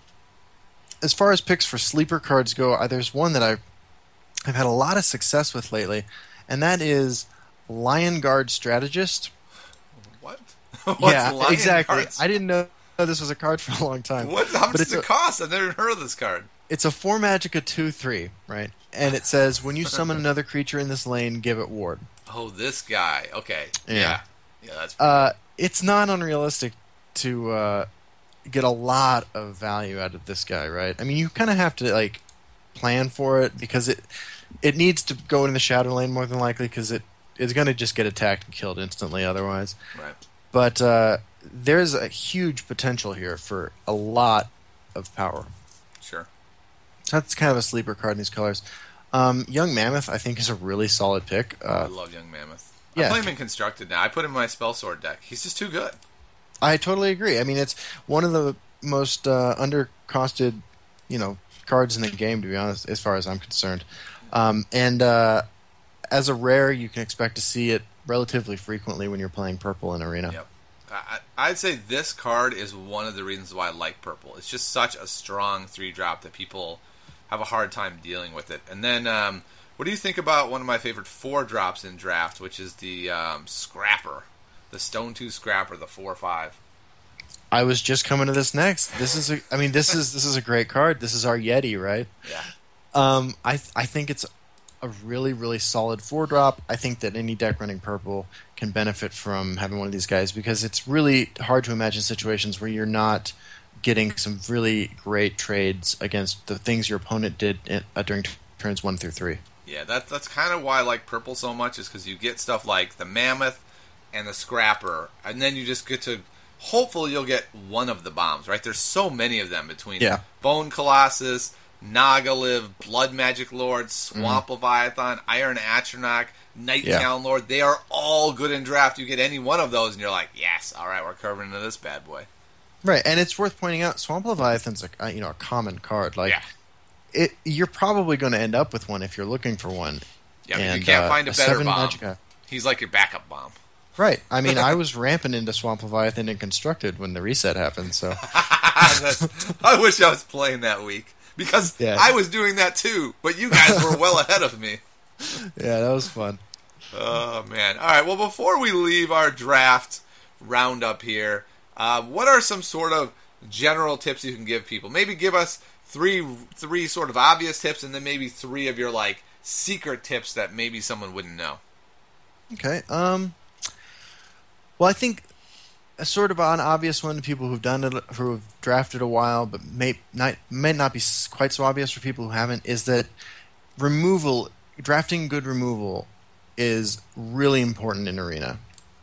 As far as picks for sleeper cards go, uh, there's one that I've, I've had a lot of success with lately, and that is Lion Guard Strategist. What? yeah, Lion exactly. Guards? I didn't know this was a card for a long time. What? How much But does it's it a- cost? I've never heard of this card. It's a four magic, a two three, right? And it says, when you summon another creature in this lane, give it ward. Oh, this guy. Okay. Yeah. Yeah, yeah that's Uh, it's not unrealistic to uh, get a lot of value out of this guy, right? I mean, you kind of have to like plan for it because it it needs to go in the shadow lane more than likely because it is going to just get attacked and killed instantly otherwise. right. But uh, there's a huge potential here for a lot of power. Sure. So that's kind of a sleeper card in these colors. Um, Young Mammoth, I think, is a really solid pick. I Uh, love Young Mammoth. yeah. I play him in Constructed now. I put him in my spell sword deck. He's just too good. I totally agree. I mean, it's one of the most uh, undercosted, you know, cards in the game, to be honest, as far as I'm concerned. Um, and uh, as a rare, you can expect to see it relatively frequently when you're playing purple in Arena. Yep. I, I'd say this card is one of the reasons why I like purple. It's just such a strong three drop that people have a hard time dealing with it. And then, um, what do you think about one of my favorite four drops in draft, which is the um, Scrapper, the Stone two Scrapper, the four five. I was just coming to this next. This is, a, I mean, this is this is a great card. This is our Yeti, right? Yeah. Um, I th- I think it's a really really solid four drop. I think that any deck running purple can benefit from having one of these guys because it's really hard to imagine situations where you're not getting some really great trades against the things your opponent did in, uh, during t- turns one through three. Yeah, that, that's kind of why I like purple so much, is because you get stuff like the Mammoth and the Scrapper, and then you just get to, hopefully you'll get one of the bombs, right? There's so many of them between Yeah. Bone Colossus, Nagaliv, Blood Magic Lord, Swamp Leviathan, Iron Atronach, Night Yeah. Town Lord. They are all good in draft. You get any one of those, and you're like, yes, all right, we're curving into this bad boy. Right, and it's worth pointing out Swamp Leviathan's a uh, you know a common card. Like Yeah. it, you're probably going to end up with one if you're looking for one. Yeah, but And, you can't uh, find a a better seven bomb. Magicka. He's like your backup bomb. Right. I mean, I was ramping into Swamp Leviathan and Constructed when the reset happened. So I wish I was playing that week, because Yeah. I was doing that too, but you guys were well ahead of me. yeah, that was fun. Oh, man. All right, well, before we leave our draft roundup here, uh, what are some sort of general tips you can give people? Maybe give us three three sort of obvious tips, and then maybe three of your, like, secret tips that maybe someone wouldn't know. Okay. Um. Well, I think a sort of an obvious one to people who've done it, who have drafted a while, but may not may not be s- quite so obvious for people who haven't, is that removal, drafting good removal, is really important in Arena.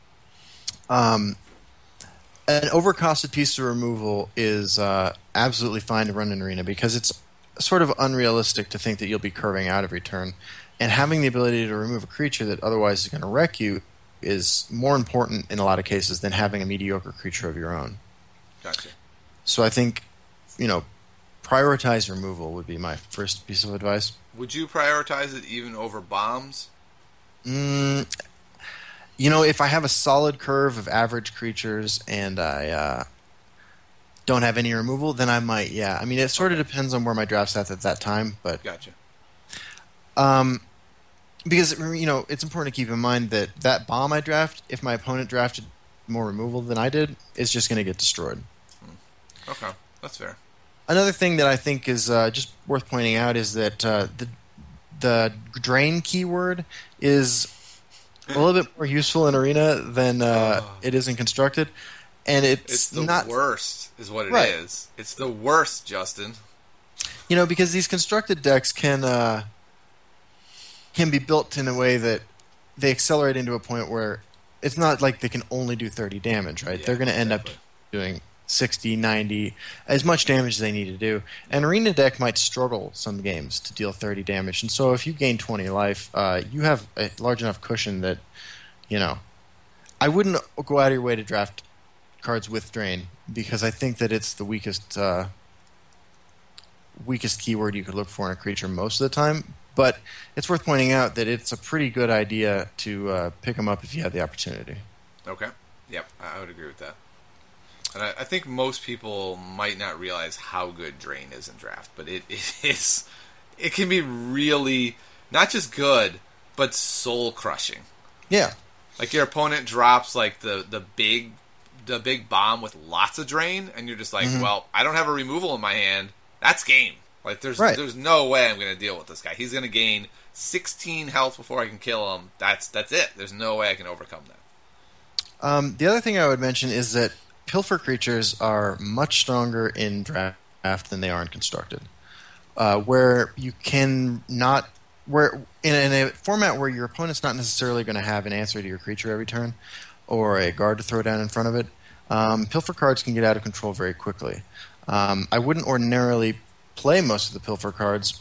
Um, an overcosted piece of removal is uh, absolutely fine to run in Arena because it's sort of unrealistic to think that you'll be curving out every turn. And having the ability to remove a creature that otherwise is going to wreck you is more important in a lot of cases than having a mediocre creature of your own. Gotcha. So I think, you know, prioritize removal would be my first piece of advice. Would you prioritize it even over bombs? Mm, you know, if I have a solid curve of average creatures and I uh, don't have any removal, then I might, yeah. I mean, it sort of depends on where my draft's at at that time, but Gotcha. um, because, you know, it's important to keep in mind that that bomb I draft, if my opponent drafted more removal than I did, is just going to get destroyed. Okay, that's fair. Another thing that I think is uh, just worth pointing out is that uh, the the drain keyword is a little bit more useful in Arena than uh, Oh. it is in Constructed, and it's, It's the not worst, is what it is. Right. It's the worst, Justin. you know because these Constructed decks can uh, can be built in a way that they accelerate into a point where it's not like they can only do thirty damage, right? Yeah, They're going to end exactly. up doing sixty, ninety, as much damage as they need to do. An arena deck might struggle some games to deal thirty damage, and so if you gain twenty life, uh, you have a large enough cushion that, you know, I wouldn't go out of your way to draft cards with Drain, because I think that it's the weakest uh, weakest keyword you could look for in a creature most of the time. But it's worth pointing out that it's a pretty good idea to uh, pick them up if you have the opportunity. Okay. Yep, I would agree with that. And I, I think most people might not realize how good Drain is in draft, but it, it is. It can be really not just good, but soul crushing. Yeah. Like your opponent drops like the, the big the big bomb with lots of Drain, and you're just like, mm-hmm. well, I don't have a removal in my hand. That's game. Like there's right. there's no way I'm going to deal with this guy. He's going to gain sixteen health before I can kill him. That's that's it. There's no way I can overcome that. Um, the other thing I would mention is that Pilfer creatures are much stronger in draft than they are in constructed. Uh, where you can not where in a, in a format where your opponent's not necessarily going to have an answer to your creature every turn, or a guard to throw down in front of it, um, Pilfer cards can get out of control very quickly. Um, I wouldn't ordinarily play most of the Pilfer cards,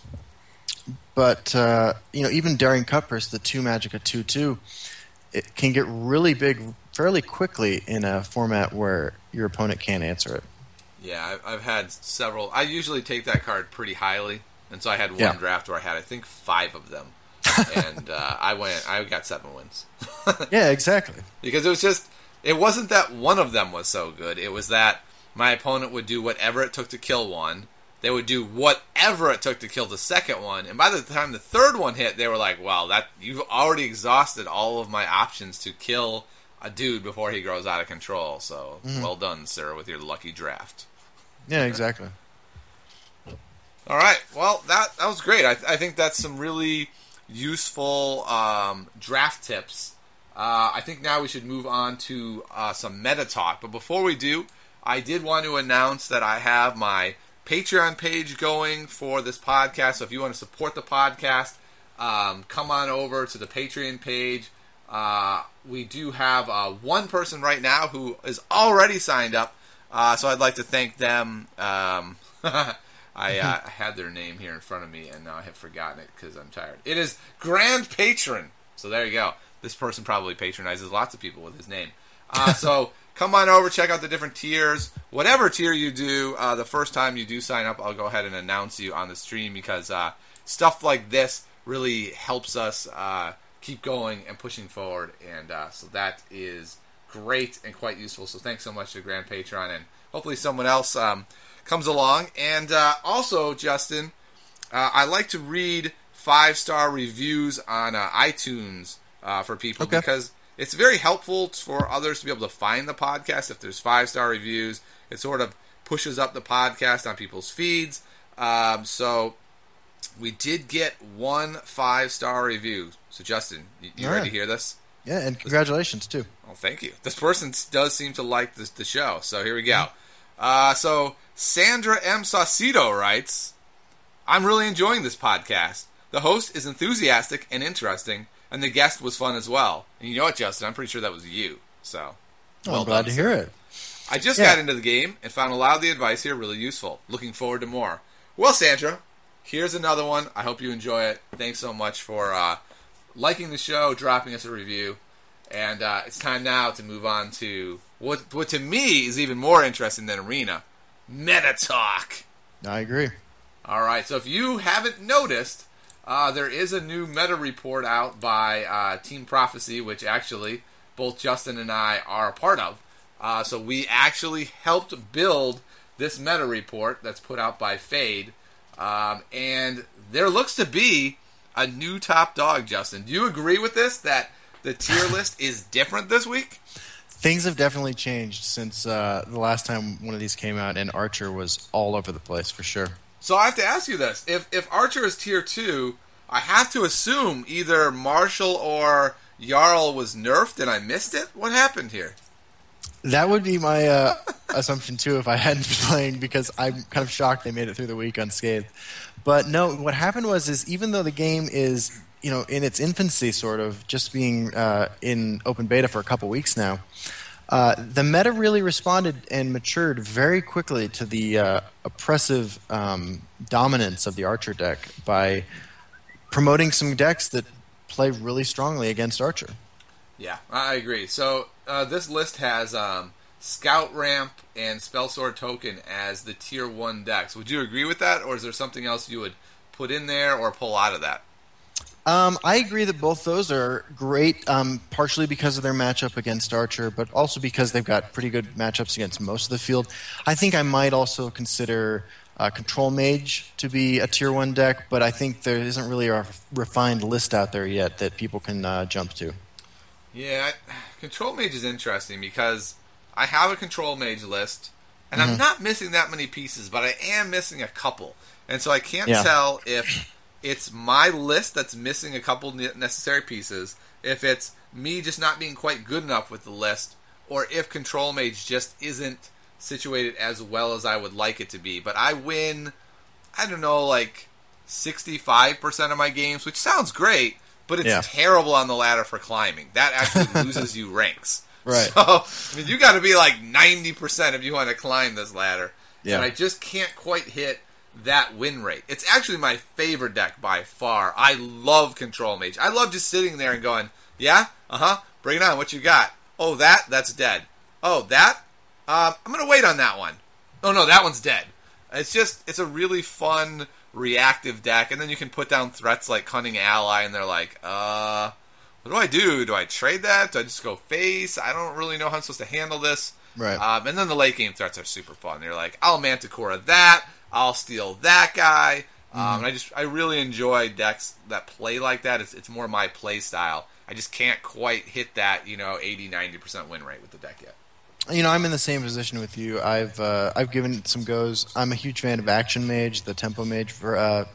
but uh, you know, even Daring Cutpurse, the two magic a two two, it can get really big fairly quickly in a format where your opponent can't answer it. Yeah, I've, I've had several. I usually take that card pretty highly, and so I had one yeah. draft where I had I think five of them, and uh, I went. I got seven wins. Yeah, exactly. Because it was just, it wasn't that one of them was so good. It was that my opponent would do whatever it took to kill one. They would do whatever it took to kill the second one. And by the time the third one hit, they were like, well, that you've already exhausted all of my options to kill a dude before he grows out of control. So, mm-hmm. well done, sir, with your lucky draft. Yeah, exactly. All right. Well, that that was great. I, I think that's some really useful um, draft tips. Uh, I think now we should move on to uh, some meta talk. But before we do, I did want to announce that I have my Patreon page going for this podcast. So if you want to support the podcast, um, come on over to the Patreon page. Uh, we do have uh, one person right now who is already signed up. Uh, so I'd like to thank them. Um, I uh, had their name here in front of me, and now I have forgotten it because I'm tired. It is Grand Patron. So there you go. This person probably patronizes lots of people with his name. Uh, so come on over, check out the different tiers. Whatever tier you do, uh, the first time you do sign up, I'll go ahead and announce you on the stream because uh, stuff like this really helps us uh, keep going and pushing forward. And uh, so that is great and quite useful. So thanks so much to Grand Patron, and hopefully someone else um, comes along. And uh, also, Justin, uh, I like to read five-star reviews on uh, iTunes uh, for people okay. because it's very helpful for others to be able to find the podcast. If there's five-star reviews, it sort of pushes up the podcast on people's feeds. Um, so we did get one five-star review. So, Justin, you, you ready right. to hear this? Yeah, and congratulations, too. Oh, thank you. This person does seem to like this, the show, so here we go. Uh, so, Sandra M. Saucedo writes, I'm really enjoying this podcast. The host is enthusiastic and interesting, and the guest was fun as well. And you know what, Justin? I'm pretty sure that was you. So, well I'm glad done, to hear it. I just yeah. got into the game and found a lot of the advice here really useful. Looking forward to more. Well, Sandra, here's another one. I hope you enjoy it. Thanks so much for uh, liking the show, dropping us a review. And uh, it's time now to move on to what, what to me is even more interesting than Arena, Meta Talk. I agree. All right, so if you haven't noticed, uh, there is a new meta report out by uh, Team Prophecy, which actually both Justin and I are a part of. Uh, so we actually helped build this meta report that's put out by Fade. Um, and there looks to be a new top dog, Justin. Do you agree with this, that the tier list is different this week? Things have definitely changed since uh, the last time one of these came out, and Archer was all over the place for sure. So I have to ask you this. If if Archer is tier two, I have to assume either Marshall or Jarl was nerfed and I missed it? What happened here? That would be my uh, assumption, too, if I hadn't been playing, because I'm kind of shocked they made it through the week unscathed. But no, what happened was is even though the game is you know, in its infancy, sort of, just being uh, in open beta for a couple weeks now, uh, the meta really responded and matured very quickly to the uh, oppressive um, dominance of the Archer deck by promoting some decks that play really strongly against Archer. Yeah, I agree. So uh, this list has um, Scout Ramp and Spellsword Token as the tier one decks. Would you agree with that, or is there something else you would put in there or pull out of that? Um, I agree that both those are great, um, partially because of their matchup against Archer, but also because they've got pretty good matchups against most of the field. I think I might also consider uh, Control Mage to be a tier one deck, but I think there isn't really a refined list out there yet that people can uh, jump to. Yeah, I, Control Mage is interesting because I have a Control Mage list, and Mm-hmm. I'm not missing that many pieces, but I am missing a couple. And so I can't Yeah. tell if it's my list that's missing a couple necessary pieces, if it's me just not being quite good enough with the list, or if Control Mage just isn't situated as well as I would like it to be. But I win, I don't know, like sixty-five percent of my games, which sounds great, but it's Yeah. terrible on the ladder for climbing. That actually loses you ranks. Right. So, I mean, you got to be like ninety percent if you want to climb this ladder. Yeah. And I just can't quite hit that win rate. It's actually my favorite deck by far. I love Control Mage. I love just sitting there and going, yeah, uh-huh, bring it on, what you got? Oh, that? That's dead. Oh, that? Um, I'm going to wait on that one. Oh, no, that one's dead. It's just, it's a really fun, reactive deck, and then you can put down threats like Cunning Ally, and they're like, uh, what do I do? Do I trade that? Do I just go face? I don't really know how I'm supposed to handle this. Right. Um, and then the late game threats are super fun. They're like, I'll Manticora that, I'll steal that guy. Um, Mm-hmm. and I just, I really enjoy decks that play like that. It's, it's more my play style. I just can't quite hit that, you know, eighty, ninety percent win rate with the deck yet. You know, I'm in the same position with you. I've uh, I've given it some goes. I'm a huge fan of Action Mage, the Tempo Mage, for uh,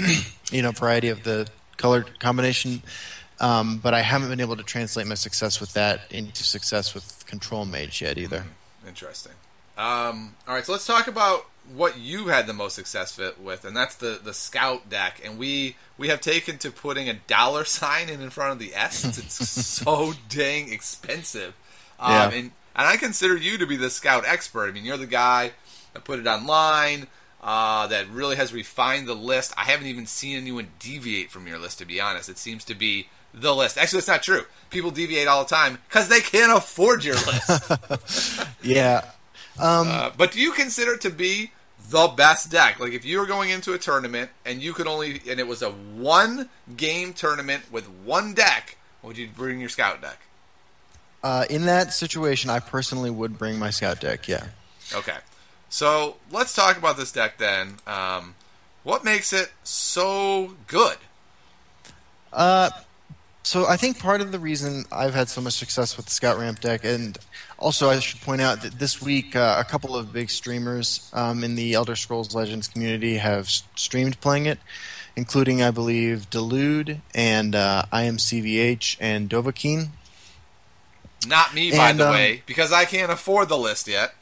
you know, variety of the color combination. Um, but I haven't been able to translate my success with that into success with Control Mage yet either. Interesting. Um, all right, so let's talk about what you had the most success fit with, and that's the, the Scout deck. And we we have taken to putting a dollar sign in in front of the S since it's so dang expensive. Um, Yeah. and, and I consider you to be the Scout expert. I mean, you're the guy that put it online, uh, that really has refined the list. I haven't even seen anyone deviate from your list, to be honest. It seems to be the list. Actually, that's not true. People deviate all the time because they can't afford your list. Yeah. Um, Uh, but do you consider it to be the best deck? Like, if you were going into a tournament and you could only, and it was a one game tournament with one deck, would you bring your Scout deck? uh, in that situation, I personally would bring my Scout deck, yeah. Okay. So let's talk about this deck then. Um, what makes it so good? Uh, so I think part of the reason I've had so much success with the Scout Ramp deck, and also I should point out that this week uh, a couple of big streamers um, in the Elder Scrolls Legends community have s- streamed playing it, including, I believe, Delude and uh, I M C V H and Dovahkiin. Not me, by And, the um, way, because I can't afford the list yet.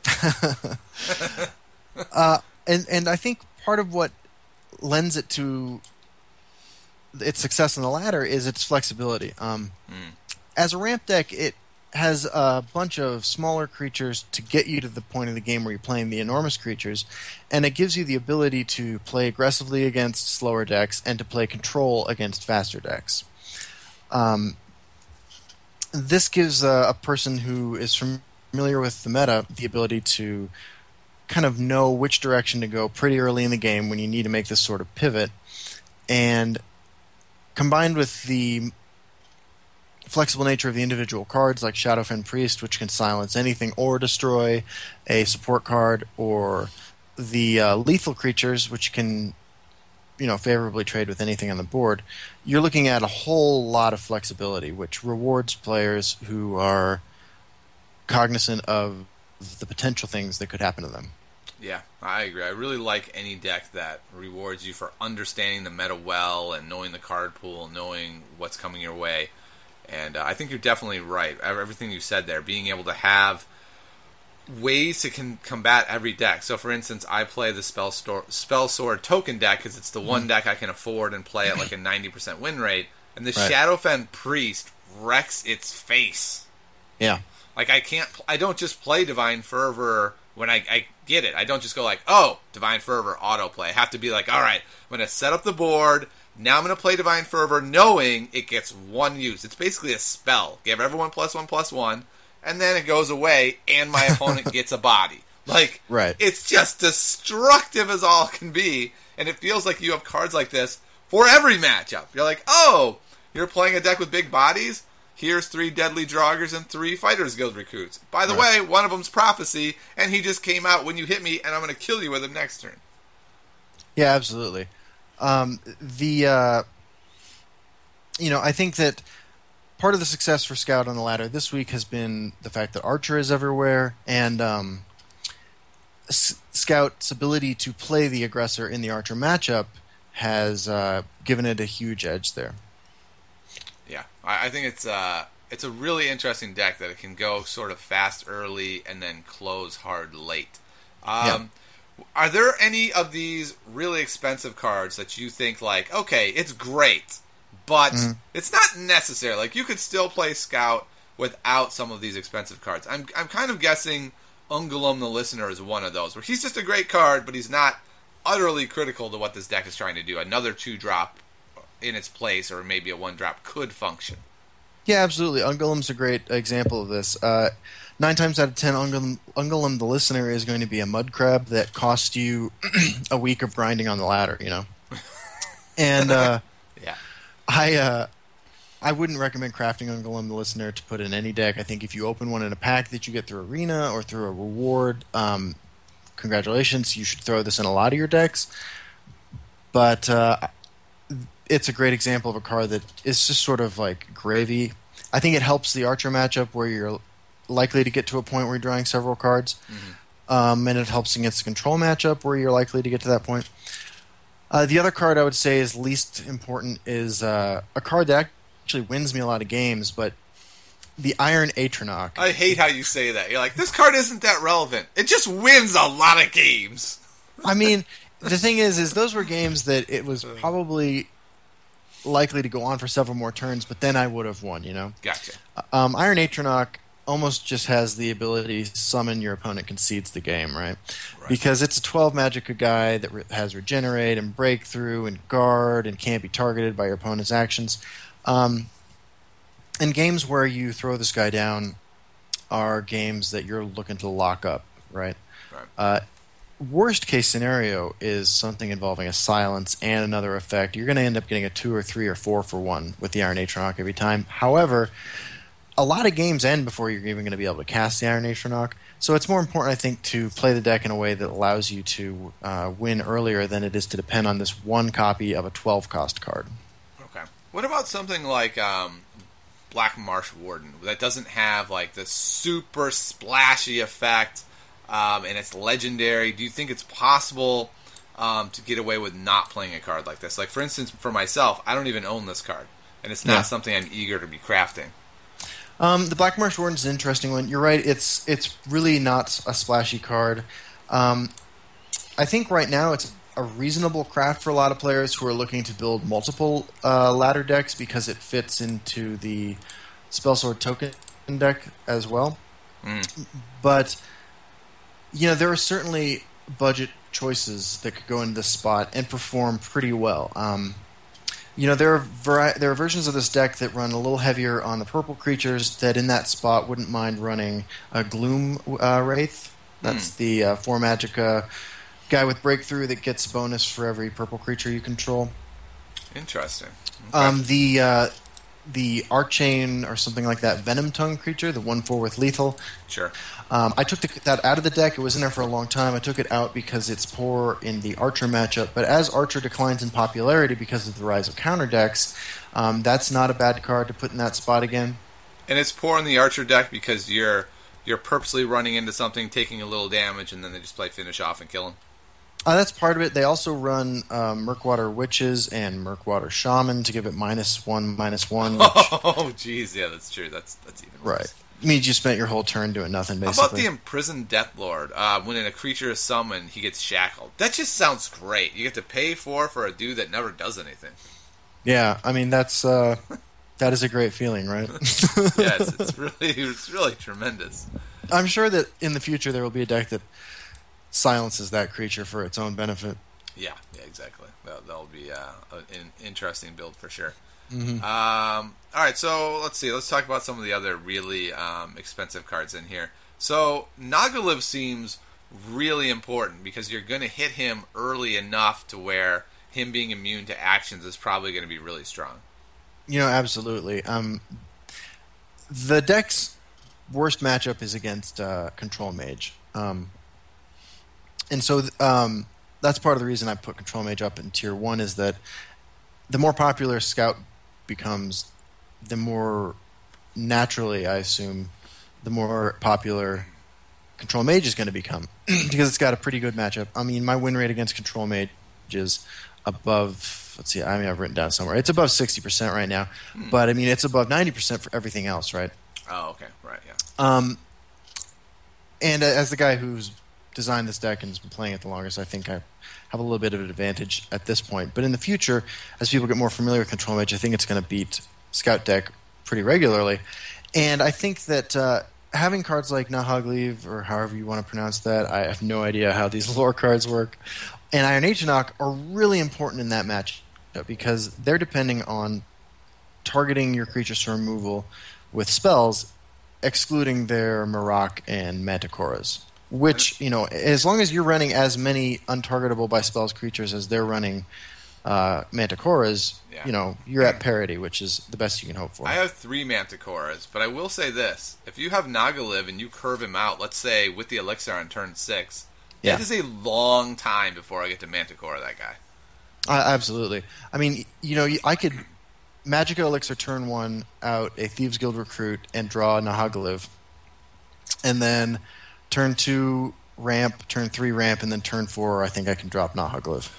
Uh, and and I think part of what lends it to its success in the ladder is its flexibility. Um, Mm. As a ramp deck, it has a bunch of smaller creatures to get you to the point of the game where you're playing the enormous creatures, and it gives you the ability to play aggressively against slower decks and to play control against faster decks. Um, this gives a, a person who is familiar with the meta the ability to kind of know which direction to go pretty early in the game when you need to make this sort of pivot. And combined with the flexible nature of the individual cards like Shadowfen Priest, which can silence anything or destroy a support card, or the uh, lethal creatures, which can you know favorably trade with anything on the board, you're looking at a whole lot of flexibility, which rewards players who are cognizant of the potential things that could happen to them. Yeah, I agree. I really like any deck that rewards you for understanding the meta well and knowing the card pool, knowing what's coming your way. And uh, I think you're definitely right. Everything you said there, being able to have ways to con- combat every deck. So, for instance, I play the Spell, Stor- Spell Sword token deck because it's the one deck I can afford and play at like a ninety percent win rate. and the Right. Shadowfen Priest wrecks its face. Yeah. Like, I can't, I don't just play Divine Fervor when I, I get it. I don't just go like, oh, Divine Fervor autoplay. I have to be like, all right, I'm going to set up the board. Now I'm going to play Divine Fervor knowing it gets one use. It's basically a spell. Give everyone plus one, plus one, and then it goes away, and my opponent gets a body. Like, Right. it's just destructive as all can be, and it feels like you have cards like this for every matchup. You're like, oh, you're playing a deck with big bodies? Here's three Deadly Draugrs and three Fighters Guild recruits. By the Right. way, one of them's Prophecy, and he just came out when you hit me, and I'm going to kill you with him next turn. Yeah, absolutely. Um, the uh, you know, I think that part of the success for Scout on the ladder this week has been the fact that Archer is everywhere, and um, S- Scout's ability to play the aggressor in the Archer matchup has uh, given it a huge edge there. Yeah, I, I think it's uh, it's a really interesting deck that it can go sort of fast early and then close hard late. Um, Yeah. Are there any of these really expensive cards that you think like, okay, it's great, but Mhm. it's not necessary? Like, you could still play Scout without some of these expensive cards. I'm I'm kind of guessing Ungulum the Listener is one of those, where he's just a great card, but he's not utterly critical to what this deck is trying to do. Another two-drop in its place, or maybe a one-drop, could function. Yeah, absolutely. Ungulum's a great example of this. Uh, nine times out of ten, Ungulum, Ungulum the Listener is going to be a mud crab that costs you a week of grinding on the ladder, you know? And uh, Yeah. I uh, I wouldn't recommend crafting Ungulum the Listener to put in any deck. I think if you open one in a pack that you get through Arena or through a reward, um, congratulations, you should throw this in a lot of your decks. But uh, it's a great example of a card that is just sort of like gravy. I think it helps the Archer matchup where you're likely to get to a point where you're drawing several cards. Mm-hmm. Um, and it helps against the control matchup where you're likely to get to that point. Uh, the other card I would say is least important is uh, a card that actually wins me a lot of games, but the Iron Atronach. I hate how you say that. You're like, this card isn't that relevant. It just wins a lot of games. I mean, the thing is, is those were games that it was probably likely to go on for several more turns, but then I would have won, you know? Gotcha. Um, Iron Atronach almost just has the ability to summon your opponent concedes the game, right? Right. Because it's a twelve Magicka guy that re- has Regenerate and Breakthrough and Guard and can't be targeted by your opponent's actions. Um, and games where you throw this guy down are games that you're looking to lock up, right? Right. Uh, worst case scenario is something involving a silence and another effect. You're going to end up getting a two or three or four for one with the Iron Atronach every time. However, a lot of games end before you're even going to be able to cast the Iron Atronach. So it's more important, I think, to play the deck in a way that allows you to uh, win earlier than it is to depend on this one copy of a twelve-cost card. Okay. What about something like um, Black Marsh Warden that doesn't have like the super splashy effect, um, and it's legendary? Do you think it's possible um, to get away with not playing a card like this? Like, for instance, for myself, I don't even own this card, and it's not Yeah. something I'm eager to be crafting. Um, the Black Marsh Warden is an interesting one. You're right; it's it's really not a splashy card. Um, I think right now it's a reasonable craft for a lot of players who are looking to build multiple uh, ladder decks because it fits into the Spellsword token deck as well. Mm. But you know, there are certainly budget choices that could go into this spot and perform pretty well. Um, You know, there are vari- there are versions of this deck that run a little heavier on the purple creatures that in that spot wouldn't mind running a Gloom uh, Wraith. That's Mm. the uh, four Magicka guy with Breakthrough that gets bonus for every purple creature you control. Interesting. Okay. Um, the uh, the Archane or something like that Venom Tongue creature, the one four with lethal. Sure. Um, I took the, that out of the deck. It was in there for a long time. I took it out because it's poor in the Archer matchup. But as Archer declines in popularity because of the rise of counter decks, um, that's not a bad card to put in that spot again. And it's poor in the Archer deck because you're you're purposely running into something, taking a little damage, and then they just play finish off and kill them. Uh, that's part of it. They also run uh, Murkwater Witches and Murkwater Shaman to give it minus one, minus one. Which, Oh, jeez, yeah, that's true. That's that's even worse. right. I mean, you spent your whole turn doing nothing, How basically. about the Imprisoned Deathlord? Uh, when a creature is summoned, he gets shackled. That just sounds great. You get to pay four for a dude that never does anything. Yeah, I mean that's uh, that is a great feeling, right? Yeah, it's, it's really it's really tremendous. I'm sure that in the future there will be a deck that silences that creature for its own benefit. Yeah, yeah, exactly. That, that'll be uh, an interesting build for sure. Mm-hmm. Um, all right, so let's see. Let's talk about some of the other really um, expensive cards in here. So Nagaliv seems really important because you're going to hit him early enough to where him being immune to actions is probably going to be really strong. You know, absolutely. Um, the deck's worst matchup is against uh, Control Mage. Um, and so um, that's part of the reason I put Control Mage up in Tier one is that the more popular Scout becomes, the more naturally, I assume, the more popular Control Mage is going to become because it's got a pretty good matchup. I mean, my win rate against Control Mage is above, let's see, I mean, I've written down somewhere. It's above sixty percent right now, hmm. but I mean, it's above ninety percent for everything else, right? Oh, okay, right, yeah. Um, and uh, as the guy who's designed this deck and has been playing it the longest, I think I have a little bit of an advantage at this point. But in the future, as people get more familiar with Control Mage, I think it's going to beat Scout deck pretty regularly. And I think that uh, having cards like Nahaglev, or however you want to pronounce that, I have no idea how these lore cards work, and Iron Aeternach are really important in that match because they're depending on targeting your creatures for removal with spells, excluding their Marak and Manticoras. Which, you know, as long as you're running as many untargetable by spells creatures as they're running uh, Manticoras, yeah. you know, you're at parity, which is the best you can hope for. I have three Manticoras, but I will say this. If you have Nagaliv and you curve him out, let's say with the Elixir on turn six, yeah. that is a long time before I get to Manticora that guy. Uh, absolutely. I mean, you know, I could Magica Elixir turn one out a Thieves Guild Recruit and draw Nahaglev, and then turn two ramp, turn three ramp, and then turn four I think I can drop Nahaglev.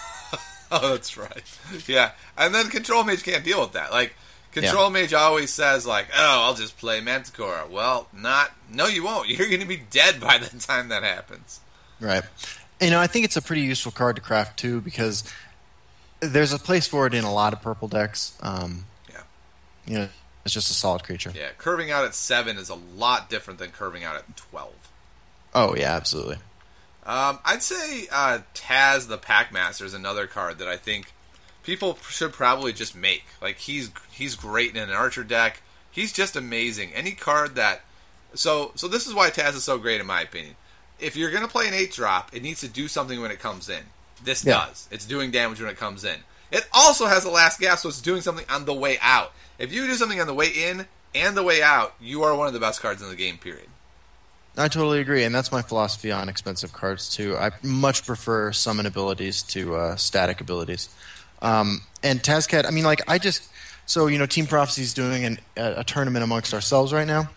Oh, that's right. Yeah, and then Control Mage can't deal with that. Like, Control yeah. Mage always says, like, oh, I'll just play Manticora. Well, not, no you won't. You're going to be dead by the time that happens. Right. You know, I think it's a pretty useful card to craft, too, because there's a place for it in a lot of purple decks. Um, yeah. You know, it's just a solid creature. Yeah, curving out at seven is a lot different than curving out at twelve. Oh, yeah, absolutely. Um, I'd say uh, Taz the Packmaster is another card that I think people should probably just make. Like, he's he's great in an Archer deck. He's just amazing. Any card that... So so this is why Taz is so great, in my opinion. If you're going to play an eight drop, it needs to do something when it comes in. This yeah. does. It's doing damage when it comes in. It also has a last gasp, so it's doing something on the way out. If you do something on the way in and the way out, you are one of the best cards in the game, period. I totally agree, and that's my philosophy on expensive cards, too. I much prefer summon abilities to uh, static abilities. Um, and Tazcat, I mean, like, I just... So, you know, Team Prophecy is doing an, a, a tournament amongst ourselves right now.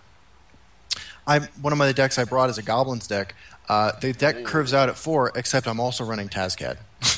I One of my decks I brought is a Goblins deck. Uh, the deck Ooh. curves out at four, except I'm also running Tazcat.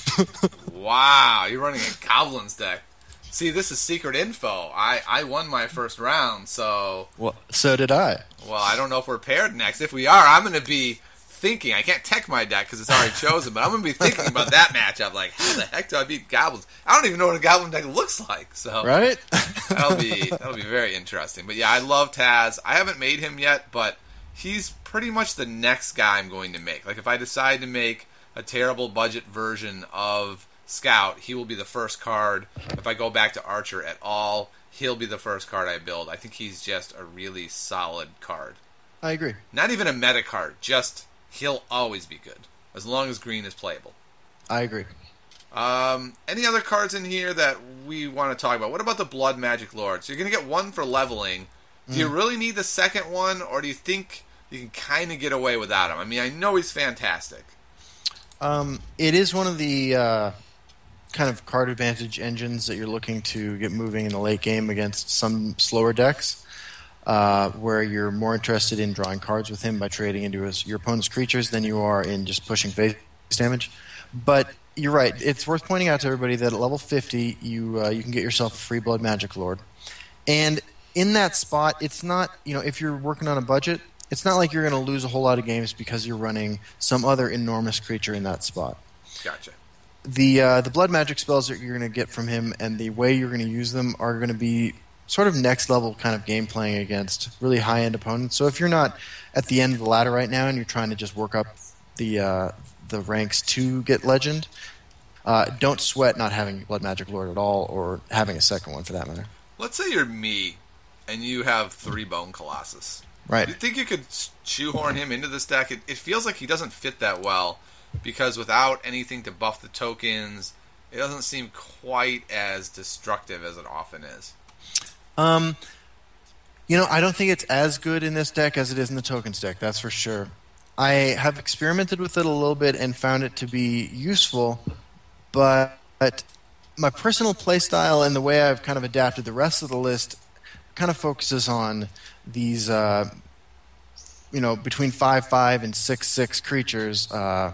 Wow, you're running a Goblins deck. See, this is secret info. I, I won my first round, so... Well, so did I. Well, I don't know if we're paired next. If we are, I'm going to be thinking... I can't tech my deck because it's already chosen, but I'm going to be thinking about that matchup. Like, how the heck do I beat Goblins? I don't even know what a Goblin deck looks like, so... Right? that'll be that'll be very interesting. But yeah, I love Taz. I haven't made him yet, but he's pretty much the next guy I'm going to make. Like, if I decide to make a terrible budget version of Scout, he will be the first card. If I go back to Archer at all, he'll be the first card I build. I think he's just a really solid card. I agree. Not even a meta card, just he'll always be good, as long as green is playable. I agree. Um, any other cards in here that we want to talk about? What about the Blood Magic Lord? So you're going to get one for leveling. Do mm. you really need the second one, or do you think you can kind of get away without him? I mean, I know he's fantastic. Um, it is one of the... Uh... kind of card advantage engines that you're looking to get moving in the late game against some slower decks, uh, where you're more interested in drawing cards with him by trading into his, your opponent's creatures than you are in just pushing face damage. But you're right. It's worth pointing out to everybody that at level fifty, you uh, you can get yourself a free Blood Magic Lord. And in that spot, it's not, you know, if you're working on a budget, it's not like you're going to lose a whole lot of games because you're running some other enormous creature in that spot. Gotcha. the uh, the blood magic spells that you're going to get from him and the way you're going to use them are going to be sort of next level kind of game playing against really high end opponents. So if you're not at the end of the ladder right now and you're trying to just work up the uh, the ranks to get legend, uh, don't sweat not having blood magic lord at all or having a second one for that matter. Let's say you're me and you have three Bone Colossus. Right. Do you think you could shoehorn him into this deck? It, it feels like he doesn't fit that well because without anything to buff the tokens, it doesn't seem quite as destructive as it often is. Um, you know, I don't think it's as good in this deck as it is in the tokens deck, that's for sure. I have experimented with it a little bit and found it to be useful, but my personal playstyle and the way I've kind of adapted the rest of the list kind of focuses on these, uh, you know, between five five and six six creatures. Uh,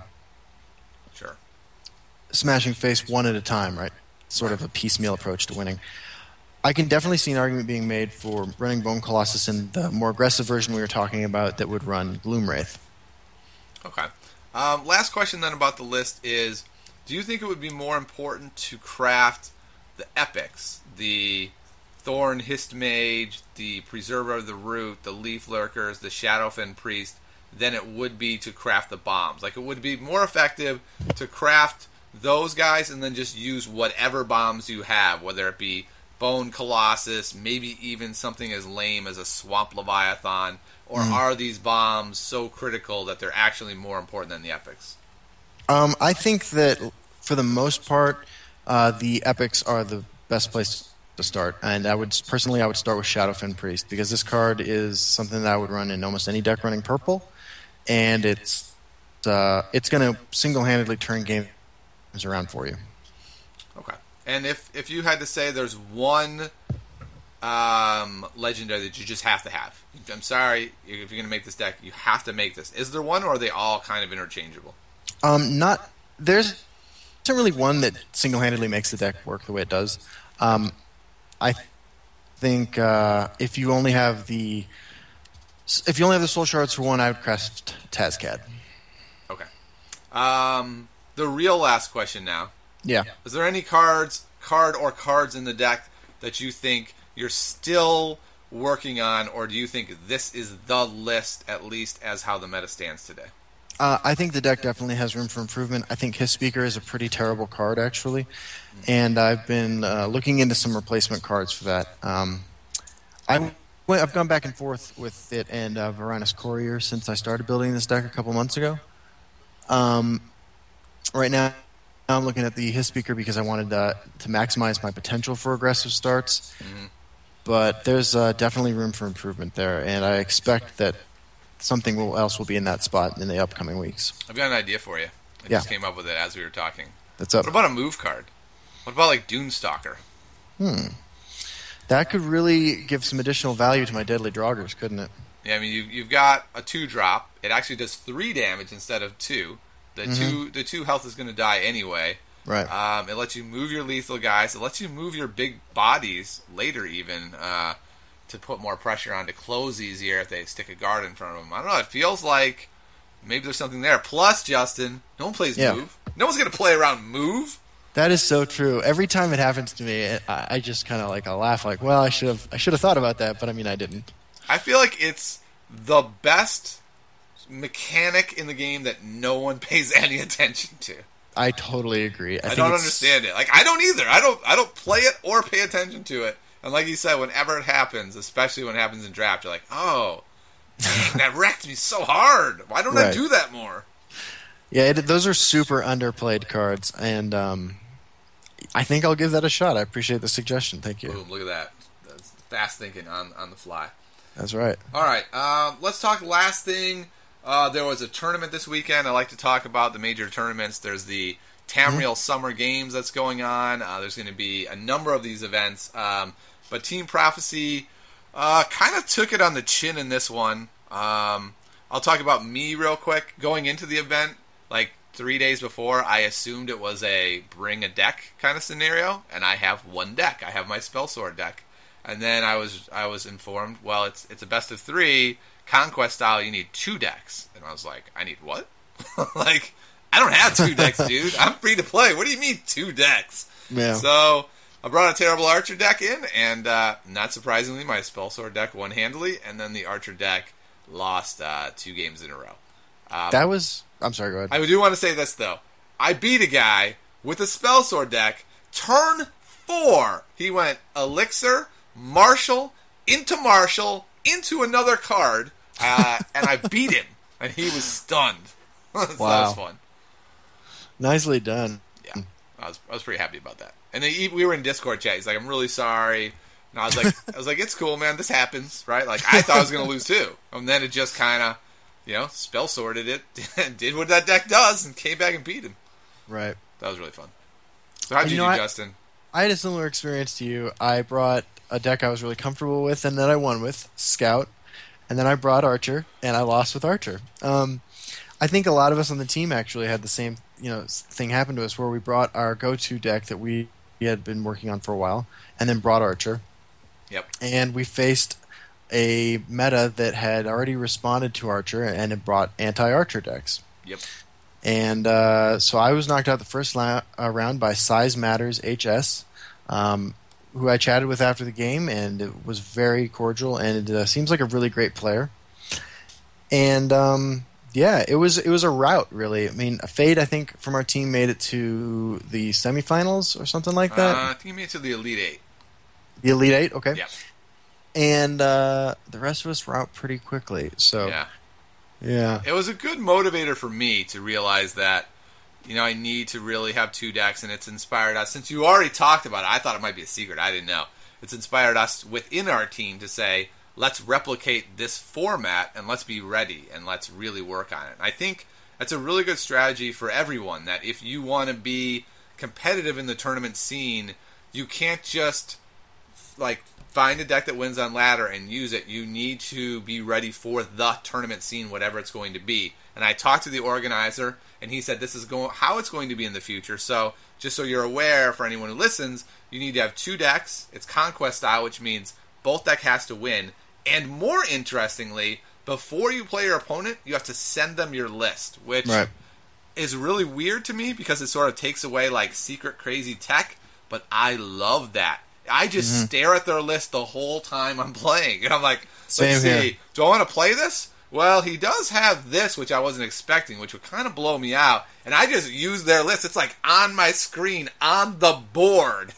sure. Smashing face one at a time, right? Sort of a piecemeal approach to winning. I can definitely see an argument being made for running Bone Colossus in the more aggressive version we were talking about that would run Gloomwraith. Okay. Um, last question then about the list is, do you think it would be more important to craft the epics, the Thorn Hist Mage, the Preserver of the Root, the Leaf Lurkers, the Shadowfen Priest, than it would be to craft the bombs? Like, it would be more effective to craft those guys and then just use whatever bombs you have, whether it be Bone Colossus, maybe even something as lame as a Swamp Leviathan, or mm. are these bombs so critical that they're actually more important than the epics? Um, I think that for the most part, uh, the epics are the best place to start, and I would personally I would start with Shadowfen Priest because this card is something that I would run in almost any deck running purple, and it's uh, it's going to single-handedly turn games around for you. Okay. And if, if you had to say there's one um, legendary that you just have to have, I'm sorry, if you're going to make this deck, you have to make this. Is there one, or are they all kind of interchangeable? Um, not there's isn't really one that single-handedly makes the deck work the way it does. Um, I think uh, if you only have the if you only have the soul shards for one, I would craft Tazcad. Okay. Um, the real last question now. Yeah. Is there any cards, card or cards in the deck that you think you're still working on, or do you think this is the list, at least as how the meta stands today? Uh, I think the deck definitely has room for improvement. I think His Speaker is a pretty terrible card, actually, and I've been uh, looking into some replacement cards for that. Um, I, I've gone back and forth with it and uh, Varanus Courier since I started building this deck a couple months ago. Um, right now, I'm looking at the His Speaker because I wanted uh, to maximize my potential for aggressive starts, mm-hmm. but there's uh, definitely room for improvement there, and I expect that something will, else will be in that spot in the upcoming weeks. I've got an idea for you. I yeah. just came up with it as we were talking. That's up. What about a move card? What about, like, Doomstalker? Hmm. That could really give some additional value to my Deadly Draugrs, couldn't it? Yeah, I mean, you, you've got a two-drop. It actually does three damage instead of two. The mm-hmm. two the two health is going to die anyway. Right. Um, it lets you move your lethal guys. It lets you move your big bodies later even uh, to put more pressure on to close easier if they stick a guard in front of them. I don't know. It feels like maybe there's something there. Plus, Justin, no one plays yeah. move. No one's going to play around move. That is so true. Every time it happens to me, I, I just kind of like I laugh like, well, I should have I should have thought about that, but I mean, I didn't. I feel like it's the best mechanic in the game that no one pays any attention to. I totally agree. I, I think don't it's... understand it. Like, I don't either. I don't I don't play it or pay attention to it. And like you said, whenever it happens, especially when it happens in draft, you're like, oh, dang, that wrecked me so hard. Why don't right. I do that more? Yeah, it, those are super underplayed cards, and um, I think I'll give that a shot. I appreciate the suggestion. Thank you. Boom, look at that. That's fast thinking on, on the fly. That's right. All right, um, let's talk last thing. Uh, there was a tournament this weekend. I like to talk about the major tournaments. There's the Tamriel mm-hmm. Summer Games that's going on. Uh, there's going to be a number of these events. Um, but Team Prophecy uh, kind of took it on the chin in this one. Um, I'll talk about me real quick. Going into the event, like three days before, I assumed it was a bring a deck kind of scenario, and I have one deck. I have my Spellsword deck. And then I was I was informed, well, it's it's a best of three. Conquest style, you need two decks. And I was like, I need what? Like, I don't have two decks, dude. I'm free to play. What do you mean two decks? Yeah. So I brought a Terrible Archer deck in, and uh, not surprisingly, my Spell Sword deck won handily, and then the Archer deck lost uh, two games in a row. Um, that was... I'm sorry, go ahead. I do want to say this, though. I beat a guy with a Spell Sword deck. Turn four, he went Elixir, Marshall, into Marshall, into another card, uh, and I beat him, and he was stunned. So Wow. That was fun. Nicely done. Yeah, I was I was pretty happy about that. And then he, we were in Discord chat. He's like, "I'm really sorry." And I was like, "I was like, it's cool, man. This happens, right?" Like I thought I was going to lose too, and then it just kind of, you know, spell sorted it, did what that deck does, and came back and beat him. Right. That was really fun. So how did you, you you know, do, I, Justin? I had a similar experience to you. I brought a deck I was really comfortable with, and that I won with Scout, and then I brought Archer, and I lost with Archer. Um, I think a lot of us on the team actually had the same, you know, thing happen to us, where we brought our go-to deck that we had been working on for a while, and then brought Archer. Yep. And we faced a meta that had already responded to Archer, and it brought anti-Archer decks. Yep. And uh, so I was knocked out the first la- uh, round by Size Matters H S, um, who I chatted with after the game, and it was very cordial, and it uh, seems like a really great player. And um, yeah, it was it was a rout, really. I mean, Fade, I think, from our team made it to the semifinals or something like that. Uh, I think he made it to the Elite Eight. The Elite Eight, okay. Yeah. And uh, the rest of us were out pretty quickly. So Yeah. yeah. It was a good motivator for me to realize that, you know, I need to really have two decks, and it's inspired us. Since you already talked about it, I thought it might be a secret. I didn't know. It's inspired us within our team to say, let's replicate this format, and let's be ready, and let's really work on it. And I think that's a really good strategy for everyone, that if you want to be competitive in the tournament scene, you can't just, like, find a deck that wins on ladder and use it. You need to be ready for the tournament scene, whatever it's going to be. And I talked to the organizer, and he said this is going how it's going to be in the future. So just so you're aware, for anyone who listens, you need to have two decks. It's Conquest style, which means both deck has to win. And more interestingly, before you play your opponent, you have to send them your list, which Right. is really weird to me because it sort of takes away like secret crazy tech. But I love that. I just mm-hmm. stare at their list the whole time I'm playing. And I'm like, let's Same see, here. do I want to play this? Well, he does have this, which I wasn't expecting, which would kind of blow me out. And I just use their list. It's like on my screen, on the board.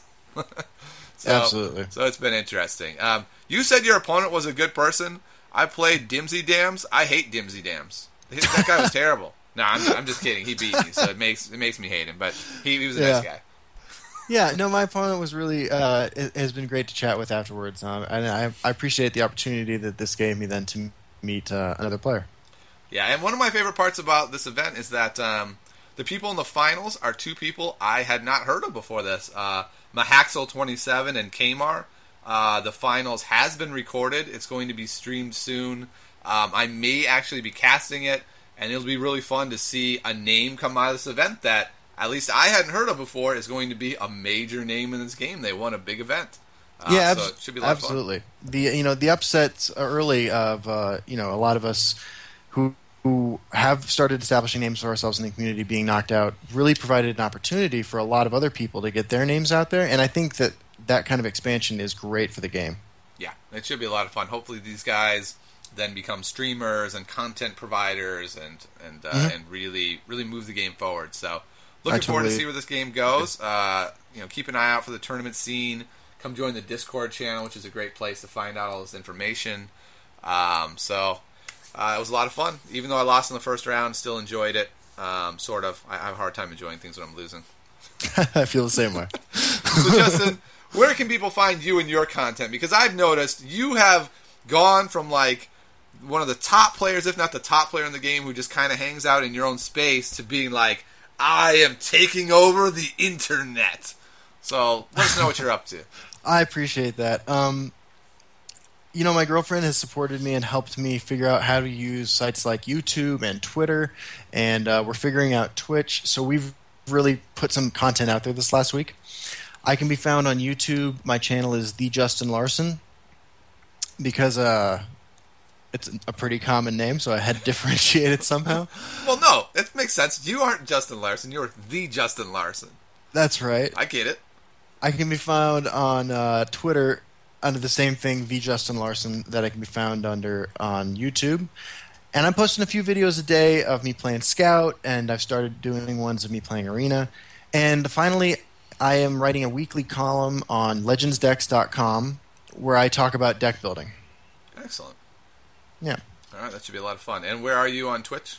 so, Absolutely. So it's been interesting. Um, you said your opponent was a good person. I played Dimsy Dams. I hate Dimsy Dams. That guy was terrible. No, I'm, I'm just kidding. He beat me, so it makes it makes me hate him. But he, he was a Yeah. nice guy. Yeah, no, my opponent was really uh, it has been great to chat with afterwards, um, and I, I appreciate the opportunity that this gave me then to meet uh, another player. Yeah, and one of my favorite parts about this event is that um, the people in the finals are two people I had not heard of before this. Uh, Mahaxel twenty-seven and Kmar. Uh, the finals has been recorded. It's going to be streamed soon. Um, I may actually be casting it, and it'll be really fun to see a name come out of this event that at least I hadn't heard of before is going to be a major name in this game. They won a big event. Uh, yeah, ab- so it should be a lot absolutely. Of fun. The you know the upsets early of uh, you know a lot of us who who have started establishing names for ourselves in the community being knocked out really provided an opportunity for a lot of other people to get their names out there, and I think that that kind of expansion is great for the game. Yeah, it should be a lot of fun. Hopefully, these guys then become streamers and content providers, and and uh, mm-hmm. and really really move the game forward. So. Looking totally, forward to see where this game goes. Uh, you know, keep an eye out for the tournament scene. Come join the Discord channel, which is a great place to find out all this information. Um, so uh, it was a lot of fun. Even though I lost in the first round, still enjoyed it. Um, sort of. I have a hard time enjoying things when I'm losing. I feel the same way. So Justin, where can people find you and your content? Because I've noticed you have gone from like one of the top players, if not the top player in the game, who just kind of hangs out in your own space, to being like, I am taking over the internet. So let us know what you're up to. I appreciate that. Um, you know, my girlfriend has supported me and helped me figure out how to use sites like YouTube and Twitter, and uh, we're figuring out Twitch. So we've really put some content out there this last week. I can be found on YouTube. My channel is The Justin Larson, because uh, it's a pretty common name, so I had to differentiate it somehow. Well, no, it makes sense. You aren't Justin Larson. You're the Justin Larson. That's right. I get it. I can be found on uh, Twitter under the same thing, the Justin Larson, that I can be found under on YouTube. And I'm posting a few videos a day of me playing Scout, and I've started doing ones of me playing Arena. And finally, I am writing a weekly column on legends decks dot com where I talk about deck building. Excellent. Yeah. All right, that should be a lot of fun. And where are you on Twitch?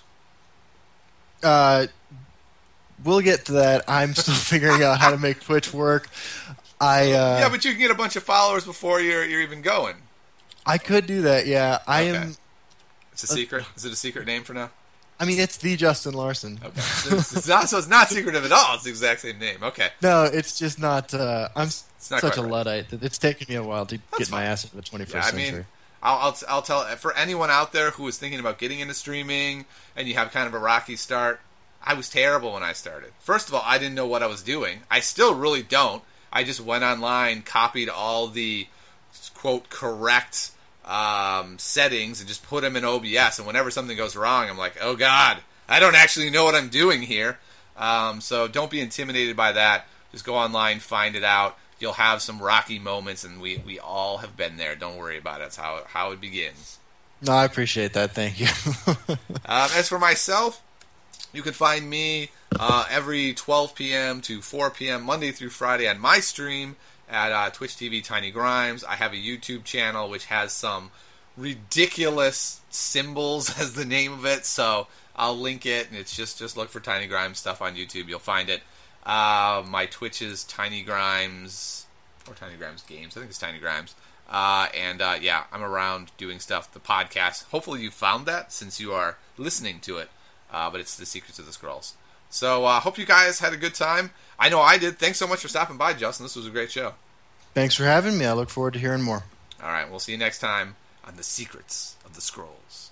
Uh, we'll get to that. I'm still figuring out how to make Twitch work. I uh, yeah, but you can get a bunch of followers before you're you're even going. I could do that. Yeah, I okay. am. It's a secret. Is it a secret name for now? I mean, it's the Justin Larson. Okay, so it's, it's not so it's not secretive at all. It's the exact same name. Okay. No, it's just not. Uh, I'm it's not such a right. Luddite that it's taken me a while to That's get fine. my ass into the twenty-first yeah, I mean, century. I'll, I'll I'll tell for anyone out there who is thinking about getting into streaming and you have kind of a rocky start. I was terrible when I started. First of all, I didn't know what I was doing. I still really don't. I just went online, copied all the quote correct um, settings, and just put them in O B S. And whenever something goes wrong, I'm like, oh god, I don't actually know what I'm doing here. Um, so don't be intimidated by that. Just go online, find it out. You'll have some rocky moments, and we, we all have been there. Don't worry about it. That's how how it begins. No, I appreciate that. Thank you. um, as for myself, you can find me uh, every twelve p.m. to four p.m. Monday through Friday on my stream at uh, Twitch T V Tiny Grimes. I have a YouTube channel which has some ridiculous symbols as the name of it, so I'll link it, and it's just, just look for Tiny Grimes stuff on YouTube. You'll find it. Uh, my Twitch is Tiny Grimes, or Tiny Grimes Games. I think it's Tiny Grimes. Uh, and, uh, yeah, I'm around doing stuff. The podcast, hopefully you found that since you are listening to it. Uh, but it's The Secrets of the Scrolls. So I uh, hope you guys had a good time. I know I did. Thanks so much for stopping by, Justin. This was a great show. Thanks for having me. I look forward to hearing more. All right, we'll see you next time on The Secrets of the Scrolls.